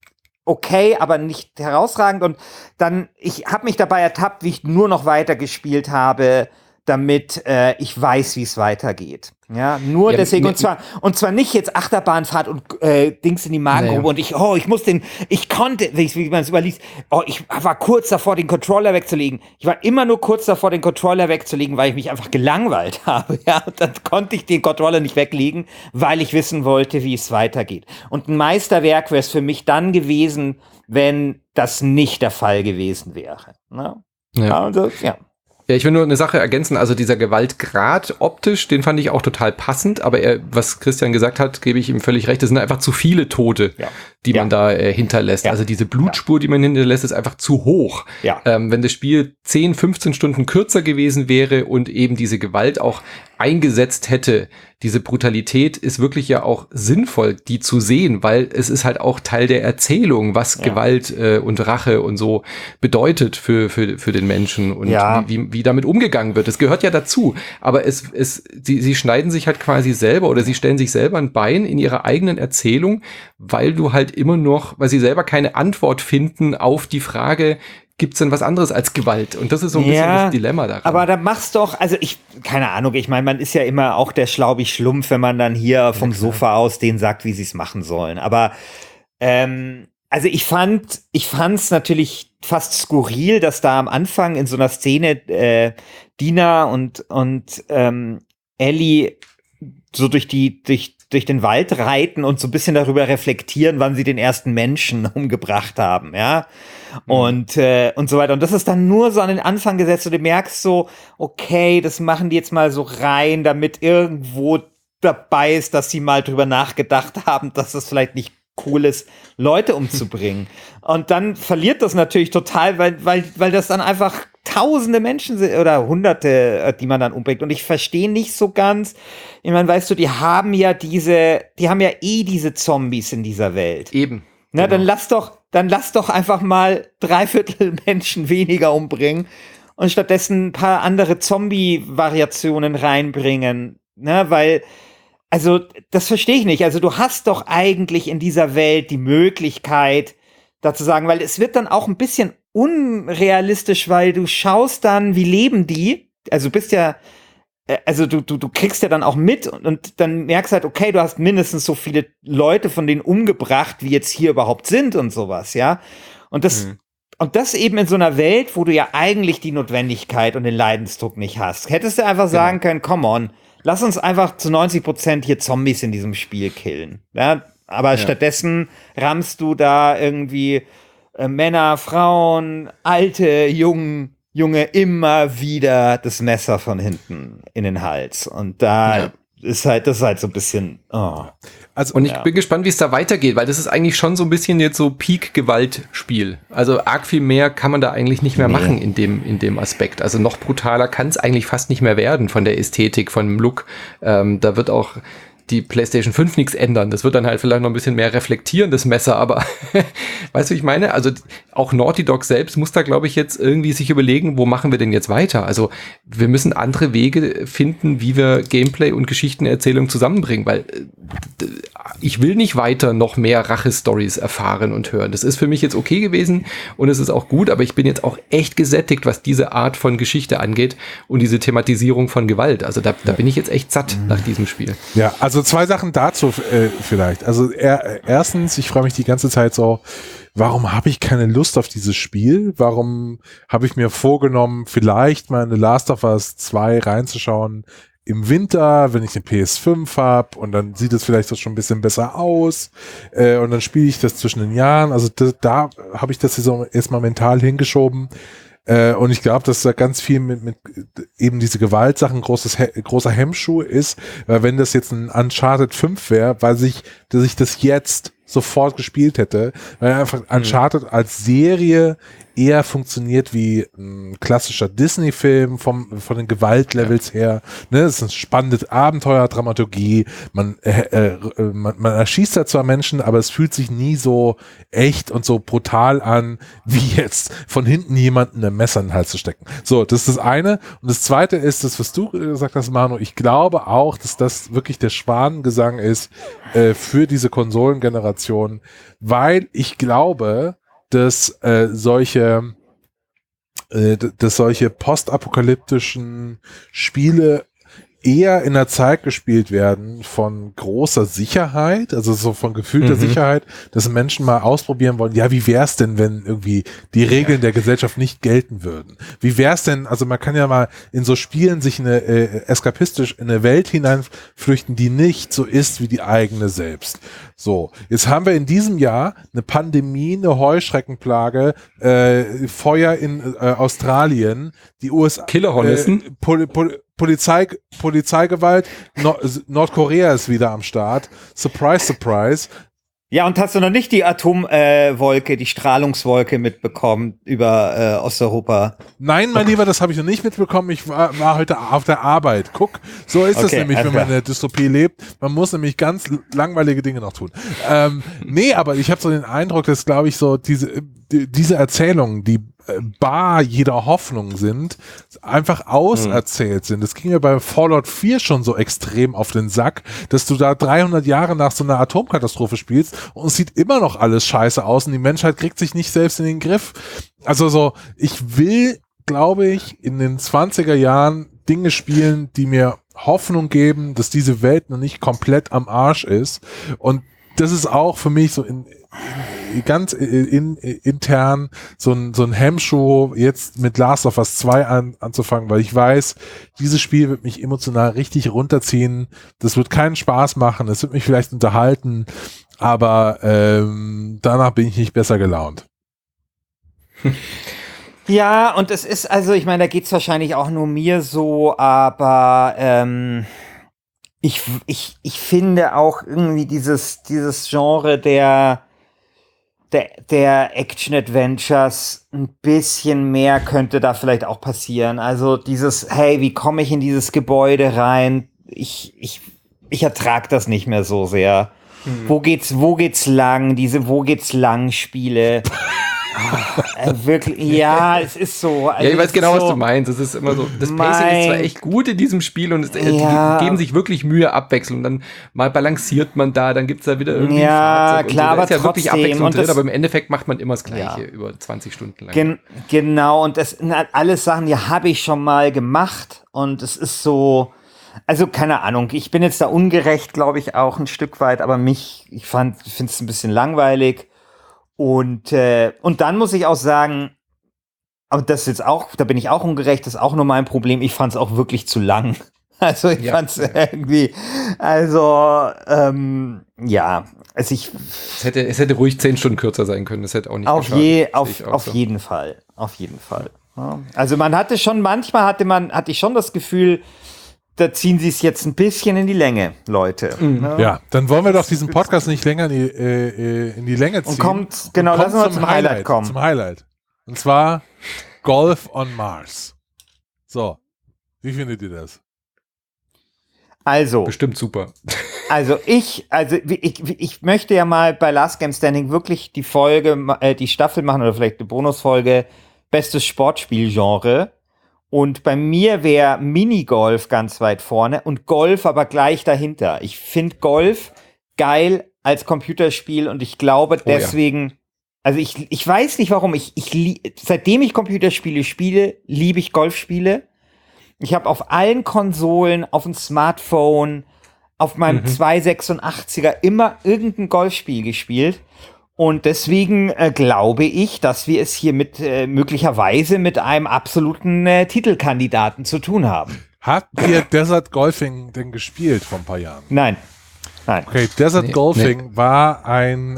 okay, aber nicht herausragend. Und dann, ich habe mich dabei ertappt, wie ich nur noch weiter gespielt habe, damit äh, ich weiß, wie es weitergeht. Ja, nur ja, deswegen, und zwar, und zwar nicht jetzt Achterbahnfahrt und äh, Dings in die Magengrube naja. und ich, oh, ich muss den, ich konnte, wie man es überliest, oh, ich war kurz davor, den Controller wegzulegen. Ich war immer nur kurz davor, den Controller wegzulegen, weil ich mich einfach gelangweilt habe. Ja, und dann konnte ich den Controller nicht weglegen, weil ich wissen wollte, wie es weitergeht. Und ein Meisterwerk wäre es für mich dann gewesen, wenn das nicht der Fall gewesen wäre. Ne? Ja. Also, ja. Ja, ich will nur eine Sache ergänzen, also dieser Gewaltgrad optisch, den fand ich auch total passend, aber er, was Christian gesagt hat, gebe ich ihm völlig recht, es sind einfach zu viele Tote, ja. die ja. man da äh, hinterlässt. Ja. Also diese Blutspur, die man hinterlässt, ist einfach zu hoch. Ja. Ähm, wenn das Spiel zehn, fünfzehn Stunden kürzer gewesen wäre und eben diese Gewalt auch eingesetzt hätte, diese Brutalität ist wirklich ja auch sinnvoll, die zu sehen, weil es ist halt auch Teil der Erzählung, was ja. Gewalt äh, und Rache und so bedeutet für, für, für den Menschen und ja. wie, wie, wie damit umgegangen wird. Das gehört ja dazu. Aber es, es, sie, sie schneiden sich halt quasi selber oder sie stellen sich selber ein Bein in ihrer eigenen Erzählung, weil du halt immer noch, weil sie selber keine Antwort finden auf die Frage, gibt's denn was anderes als Gewalt? Und das ist so ein ja, bisschen das Dilemma daran. Aber da machst doch, also ich, keine Ahnung, ich meine, man ist ja immer auch der Schlaubi-Schlumpf, wenn man dann hier vom ja, Sofa aus denen sagt, wie sie es machen sollen. Aber ähm, also ich fand, ich fand's natürlich fast skurril, dass da am Anfang in so einer Szene äh, Dina und und ähm, Ellie so durch die durch durch den Wald reiten und so ein bisschen darüber reflektieren, wann sie den ersten Menschen umgebracht haben, ja, mhm. und äh, und so weiter. Und das ist dann nur so an den Anfang gesetzt und du merkst so, okay, das machen die jetzt mal so rein, damit irgendwo dabei ist, dass sie mal drüber nachgedacht haben, dass das vielleicht nicht cool ist, Leute umzubringen. Und dann verliert das natürlich total, weil weil weil das dann einfach tausende Menschen sind oder hunderte, die man dann umbringt. Und ich verstehe nicht so ganz, ich meine, weißt du, die haben ja diese, die haben ja eh diese Zombies in dieser Welt. Eben. Na, genau. dann lass doch, dann lass doch einfach mal drei Viertel Menschen weniger umbringen und stattdessen ein paar andere Zombie-Variationen reinbringen. Ne, weil, also, das verstehe ich nicht. Also, du hast doch eigentlich in dieser Welt die Möglichkeit, da zu sagen, weil es wird dann auch ein bisschen unrealistisch, weil du schaust dann, wie leben die? Also du bist ja, also du, du, du kriegst ja dann auch mit und, und dann merkst halt, okay, du hast mindestens so viele Leute von denen umgebracht, wie jetzt hier überhaupt sind und sowas, ja. Und das, mhm. und das eben in so einer Welt, wo du ja eigentlich die Notwendigkeit und den Leidensdruck nicht hast. Hättest du einfach sagen genau. können, come on, lass uns einfach zu neunzig Prozent hier Zombies in diesem Spiel killen. Ja, aber ja. stattdessen rammst du da irgendwie äh, Männer, Frauen, alte, jungen, Junge immer wieder das Messer von hinten in den Hals. Und da ja. ist halt, das ist halt so ein bisschen, oh. Also, und ich ja. bin gespannt, wie es da weitergeht, weil das ist eigentlich schon so ein bisschen jetzt so Peak-Gewalt-Spiel. Also arg viel mehr kann man da eigentlich nicht mehr nee. machen in dem, in dem Aspekt. Also noch brutaler kann es eigentlich fast nicht mehr werden von der Ästhetik, von dem Look. Ähm, da wird auch die PlayStation fünf nichts ändern. Das wird dann halt vielleicht noch ein bisschen mehr reflektieren, das Messer, aber weißt du, wie ich meine? Also auch Naughty Dog selbst muss da, glaube ich, jetzt irgendwie sich überlegen, wo machen wir denn jetzt weiter? Also wir müssen andere Wege finden, wie wir Gameplay und Geschichtenerzählung zusammenbringen, weil ich will nicht weiter noch mehr Rache-Stories erfahren und hören. Das ist für mich jetzt okay gewesen und es ist auch gut, aber ich bin jetzt auch echt gesättigt, was diese Art von Geschichte angeht und diese Thematisierung von Gewalt. Also da, da bin ich jetzt echt satt nach diesem Spiel. Ja, also zwei Sachen dazu äh, vielleicht. Also er, erstens, ich frage mich die ganze Zeit so, warum habe ich keine Lust auf dieses Spiel? Warum habe ich mir vorgenommen, vielleicht mal in The Last of Us zwei reinzuschauen im Winter, wenn ich eine P S fünf habe und dann sieht es vielleicht auch schon ein bisschen besser aus äh, und dann spiele ich das zwischen den Jahren. Also da, da habe ich das jetzt so erstmal mental hingeschoben. Äh, und ich glaube, dass da ganz viel mit, mit eben diese Gewaltsachen großes, großer Hemmschuh ist, weil wenn das jetzt ein Uncharted fünf wäre, weil sich, dass ich das jetzt sofort gespielt hätte, weil einfach Uncharted mhm. als Serie eher funktioniert wie ein klassischer Disney-Film vom von den Gewaltlevels ja. her. Ne, es ist eine spannende Abenteuer-Dramaturgie. Man, äh, äh, man, man erschießt da zwar Menschen, aber es fühlt sich nie so echt und so brutal an, wie jetzt von hinten jemanden ein Messer in den Hals zu stecken. So, das ist das eine. Und das zweite ist, das, was du gesagt hast, Manu, ich glaube auch, dass das wirklich der Schwanengesang ist äh, für diese Konsolengeneration, weil ich glaube, dass äh, solche äh, dass solche postapokalyptischen Spiele eher in der Zeit gespielt werden von großer Sicherheit, also so von gefühlter mhm. Sicherheit, dass Menschen mal ausprobieren wollen, ja, wie wär's denn, wenn irgendwie die Regeln der Gesellschaft nicht gelten würden? Wie wär's denn, also man kann ja mal in so Spielen sich eine äh, eskapistisch in eine Welt hineinflüchten, die nicht so ist wie die eigene selbst. So, jetzt haben wir in diesem Jahr eine Pandemie, eine Heuschreckenplage, äh, Feuer in äh, Australien, die U S A, Killerhornissen, äh, Pol Pol Polizei, Polizeigewalt, no Nordkorea ist wieder am Start. Surprise, surprise. Ja, und hast du noch nicht die Atomwolke, äh, die Strahlungswolke mitbekommen über äh, Osteuropa? Nein, mein Lieber, das habe ich noch nicht mitbekommen. Ich war, war heute auf der Arbeit. Guck, so ist es okay, nämlich, wenn man in der Dystopie lebt. Man muss nämlich ganz langweilige Dinge noch tun. Ähm, nee, aber ich habe so den Eindruck, dass, glaube ich, so diese, die, diese Erzählungen, die bar jeder Hoffnung sind, einfach auserzählt sind. Das ging mir bei Fallout vier schon so extrem auf den Sack, dass du da dreihundert Jahre nach so einer Atomkatastrophe spielst und es sieht immer noch alles scheiße aus und die Menschheit kriegt sich nicht selbst in den Griff. Also so, ich will, glaube ich, in den zwanziger Jahren Dinge spielen, die mir Hoffnung geben, dass diese Welt noch nicht komplett am Arsch ist. Und das ist auch für mich so in ganz in, in, intern so ein, so ein Hemmschuh, jetzt mit Last of Us zwei an, anzufangen, weil ich weiß, dieses Spiel wird mich emotional richtig runterziehen. Das wird keinen Spaß machen, es wird mich vielleicht unterhalten, aber ähm, danach bin ich nicht besser gelaunt. Ja, und es ist, also ich meine, da geht's wahrscheinlich auch nur mir so, aber ähm, ich, ich, ich finde auch irgendwie dieses, dieses Genre der Der, der Action-Adventures, ein bisschen mehr könnte da vielleicht auch passieren. Also dieses, hey, wie komme ich in dieses Gebäude rein? Ich, ich, ich ertrag das nicht mehr so sehr. Hm. Wo geht's, wo geht's lang? Diese Wo geht's lang Spiele. äh, wirklich, ja, es ist so. Also ja, ich weiß es genau, ist so, was du meinst. Es ist immer so, das Pacing mein, ist zwar echt gut in diesem Spiel und es, äh, ja. die geben sich wirklich Mühe, Abwechslung. Dann mal balanciert man da, dann gibt's da wieder irgendwie ja, ein Fahrzeug. klar, und so. Da aber ist ja trotzdem, wirklich Abwechslung und drin, das, aber im Endeffekt macht man immer das Gleiche ja. über zwanzig Stunden lang. Gen genau, und das sind halt alles Sachen, die habe ich schon mal gemacht und es ist so, also keine Ahnung, ich bin jetzt da ungerecht, glaube ich, auch ein Stück weit, aber mich, ich fand, ich finde es ein bisschen langweilig und, äh, und dann muss ich auch sagen, aber das ist jetzt auch, da bin ich auch ungerecht, das ist auch nur mein Problem, ich fand es auch wirklich zu lang. Also ich Ja. fand es irgendwie, also ähm, ja, also ich Es hätte, es hätte ruhig zehn Stunden kürzer sein können. Das hätte auch nicht auf, geschadet. je, Sehe auf, ich auch auf so. jeden Fall, auf jeden Fall. Ja. Also man hatte schon, manchmal hatte man, hatte ich schon das Gefühl, da ziehen sie es jetzt ein bisschen in die Länge, Leute. Mhm. Ja. Ja, dann wollen wir doch diesen Podcast nicht länger in die, äh, in die Länge ziehen. Und kommt, genau, lassen wir zum Highlight kommen. Zum Highlight. Und zwar Golf on Mars. So, wie findet ihr das? Also, Bestimmt super. also ich, also ich, ich möchte ja mal bei Last Game Standing wirklich die Folge, äh, die Staffel machen oder vielleicht eine Bonusfolge, bestes Sportspielgenre. Und bei mir wäre Minigolf ganz weit vorne und Golf aber gleich dahinter. Ich finde Golf geil als Computerspiel und ich glaube Oh ja. deswegen, also ich, ich weiß nicht warum, ich, ich lie- seitdem ich Computerspiele spiele, liebe ich Golfspiele. Ich habe auf allen Konsolen, auf dem Smartphone, auf meinem Mhm. zweihundertsechsundachtziger immer irgendein Golfspiel gespielt. Und deswegen äh, glaube ich, dass wir es hier mit äh, möglicherweise mit einem absoluten äh, Titelkandidaten zu tun haben. Habt ihr Desert Golfing denn gespielt vor ein paar Jahren? Nein. Nein. Okay, Desert Nee, Golfing war ein,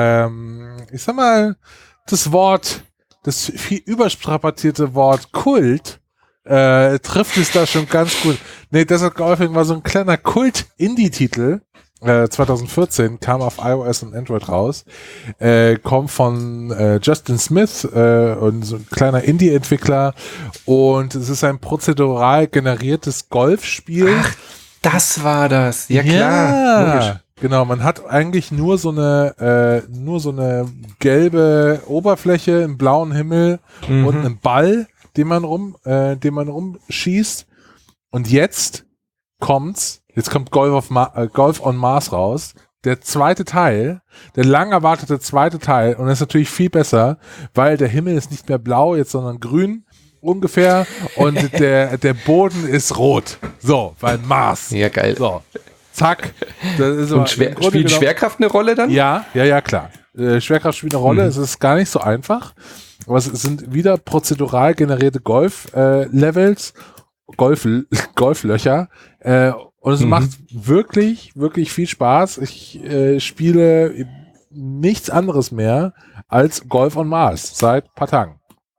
ähm, ich sag mal, das Wort, das viel überstrapazierte Wort Kult, äh, trifft es da schon ganz gut. Nee, Desert Golfing war so ein kleiner Kult-Indie-Titel. Äh, zwanzig vierzehn kam auf iOS und Android raus. Äh, kommt von äh, Justin Smith äh, und so ein kleiner Indie-Entwickler. Und es ist ein prozedural generiertes Golfspiel. Ach, das war das. Ja, klar. Logisch. Ja, genau. Man hat eigentlich nur so eine, äh, nur so eine gelbe Oberfläche im blauen Himmel Mhm. und einen Ball, den man rum, äh, den man rumschießt. Und jetzt kommt's. Jetzt kommt Golf, auf Ma- äh, Golf on Mars raus. Der zweite Teil, der lang erwartete zweite Teil. Und das ist natürlich viel besser, weil der Himmel ist nicht mehr blau jetzt, sondern grün ungefähr. Und der, der Boden ist rot. So, weil Mars. Ja, geil. So, zack. Das ist aber Und schwer, im Grunde spielt genommen- Schwerkraft eine Rolle dann? Ja, ja, ja, klar. Äh, Schwerkraft spielt eine Rolle. Mhm. Es ist gar nicht so einfach. Aber es sind wieder prozedural generierte Golf-Levels, Golf, Golflöcher. Äh, und es Mhm. macht wirklich, wirklich viel Spaß. Ich äh, spiele nichts anderes mehr als Golf on Mars seit ein paar Tagen.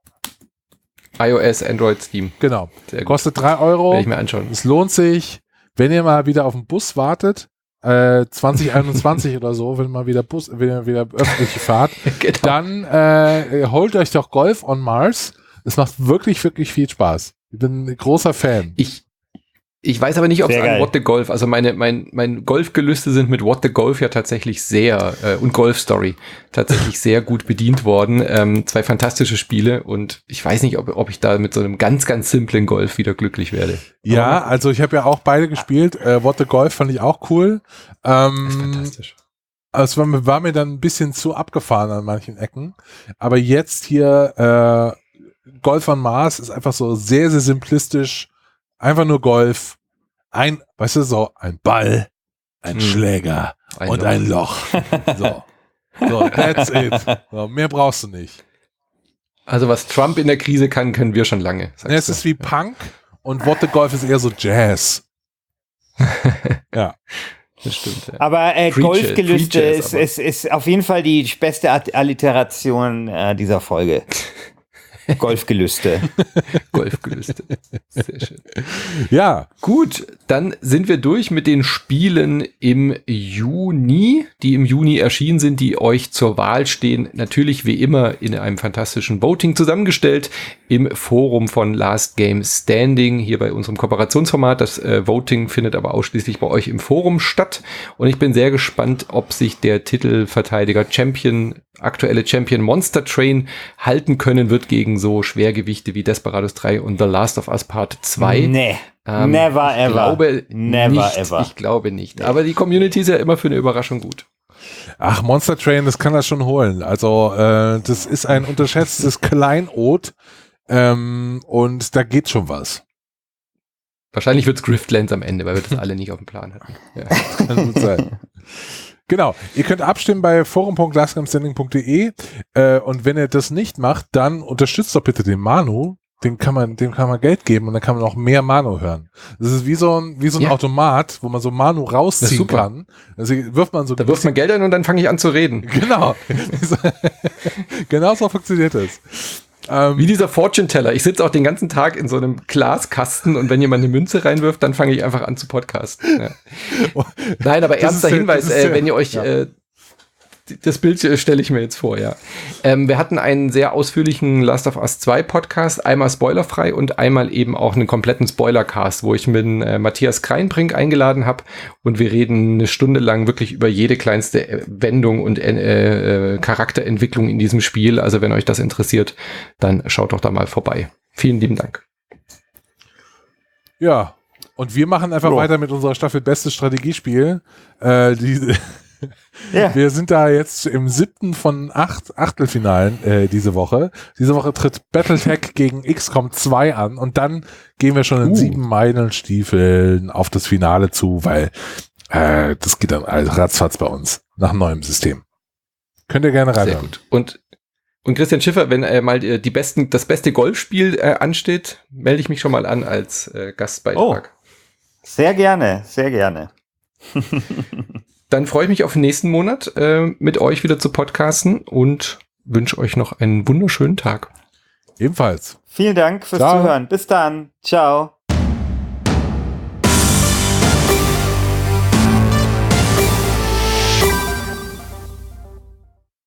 iOS, Android, Steam. Genau. Sehr gut. Kostet drei Euro. Werde ich mir anschauen. Es lohnt sich, wenn ihr mal wieder auf den Bus wartet, äh, zwanzig einundzwanzig oder so, wenn mal wieder Bus, wenn ihr wieder öffentliche fahrt, Genau. dann äh, holt euch doch Golf on Mars. Es macht wirklich, wirklich viel Spaß. Ich bin ein großer Fan. Ich, ich weiß aber nicht, ob es Sehr an geil. What the Golf, also meine, mein, mein Golfgelüste sind mit What the Golf ja tatsächlich sehr, äh, und Golf Story tatsächlich sehr gut bedient worden. Ähm, zwei fantastische Spiele und ich weiß nicht, ob, ob ich da mit so einem ganz, ganz simplen Golf wieder glücklich werde. Ja, also ich habe ja auch beide gespielt. Äh, What the Golf fand ich auch cool. Ähm, Das ist fantastisch. Aber es war, mir- war mir dann ein bisschen zu abgefahren an manchen Ecken. Aber jetzt hier äh, Golf on Mars ist einfach so sehr, sehr simplistisch. Einfach nur Golf. Ein, weißt du, so ein Ball, ein Hm. Schläger Ein und Loch. ein Loch. So. So, that's it. So, mehr brauchst du nicht. Also was Trump in der Krise kann, können wir schon lange. sagst Ja, es du. ist wie Punk und What the Golf ist eher so Jazz. Ja. Das stimmt, ja. Aber äh, Free Golfgelüste Jazz, ist, aber. ist, ist auf jeden Fall die beste At- Alliteration äh, dieser Folge. Golfgelüste. Golfgelüste. Sehr schön. Ja. Gut, dann sind wir durch mit den Spielen im Juni, die im Juni erschienen sind, die euch zur Wahl stehen. Natürlich wie immer in einem fantastischen Voting zusammengestellt im Forum von Last Game Standing, hier bei unserem Kooperationsformat. Das äh, Voting findet aber ausschließlich bei euch im Forum statt. Und ich bin sehr gespannt, ob sich der Titelverteidiger Champion aktuelle Champion Monster Train halten können wird gegen so Schwergewichte wie Desperados drei und The Last of Us Part zwei. Nee, ähm, never ich ever. Glaube never nicht, ever. Ich glaube nicht. Aber die Community ist ja immer für eine Überraschung gut. Ach, Monster Train, das kann das schon holen. Also äh, das ist ein unterschätztes Kleinod ähm, und da geht schon was. Wahrscheinlich wird's Griftlands am Ende, weil wir das alle nicht auf dem Plan hatten. Ja. Kann gut sein. Genau, ihr könnt abstimmen bei forum punkt lastgamestanding punkt de äh, und wenn ihr das nicht macht, dann unterstützt doch bitte den Manu. Den kann man, dem kann man Geld geben und dann kann man auch mehr Manu hören. Das ist wie so ein, wie so ein Ja. Automat, wo man so Manu rausziehen kann. Also wirft man so. Da wirft man Geld ein und dann fange ich an zu reden. Genau. Genau so funktioniert das. Ähm, Wie dieser Fortune-Teller. Ich sitze auch den ganzen Tag in so einem Glaskasten und wenn jemand eine Münze reinwirft, dann fange ich einfach an zu podcasten. Ja. Nein, aber Das ernster ist ja- Hinweis, das ist äh, ja- wenn ihr euch ja. äh, das Bild äh, stelle ich mir jetzt vor, ja. Ähm, wir hatten einen sehr ausführlichen Last of Us zwei Podcast, einmal spoilerfrei und einmal eben auch einen kompletten Spoilercast, wo ich mit äh, Matthias Kreinbrink eingeladen habe und wir reden eine Stunde lang wirklich über jede kleinste äh, Wendung und äh, äh, Charakterentwicklung in diesem Spiel. Also wenn euch das interessiert, dann schaut doch da mal vorbei. Vielen lieben Dank. Ja, und wir machen einfach Jo. weiter mit unserer Staffel Bestes Strategiespiel. Äh, die, Ja. Wir sind da jetzt im siebten von acht Achtelfinalen äh, diese Woche. Diese Woche tritt Battletech gegen X COM zwei an und dann gehen wir schon in Uh. sieben Meilenstiefeln auf das Finale zu, weil äh, das geht dann alles ratzfatz bei uns nach neuem System. Könnt ihr gerne Sehr reinhören. gut. Und Und Christian Schiffer, wenn äh, mal äh, die besten, das beste Golfspiel äh, ansteht, melde ich mich schon mal an als äh, Gastbeitrag. Oh. Sehr gerne, sehr gerne. Dann freue ich mich auf den nächsten Monat, äh, mit euch wieder zu podcasten und wünsche euch noch einen wunderschönen Tag. Ebenfalls. Vielen Dank fürs Ciao. Zuhören. Bis dann. Ciao.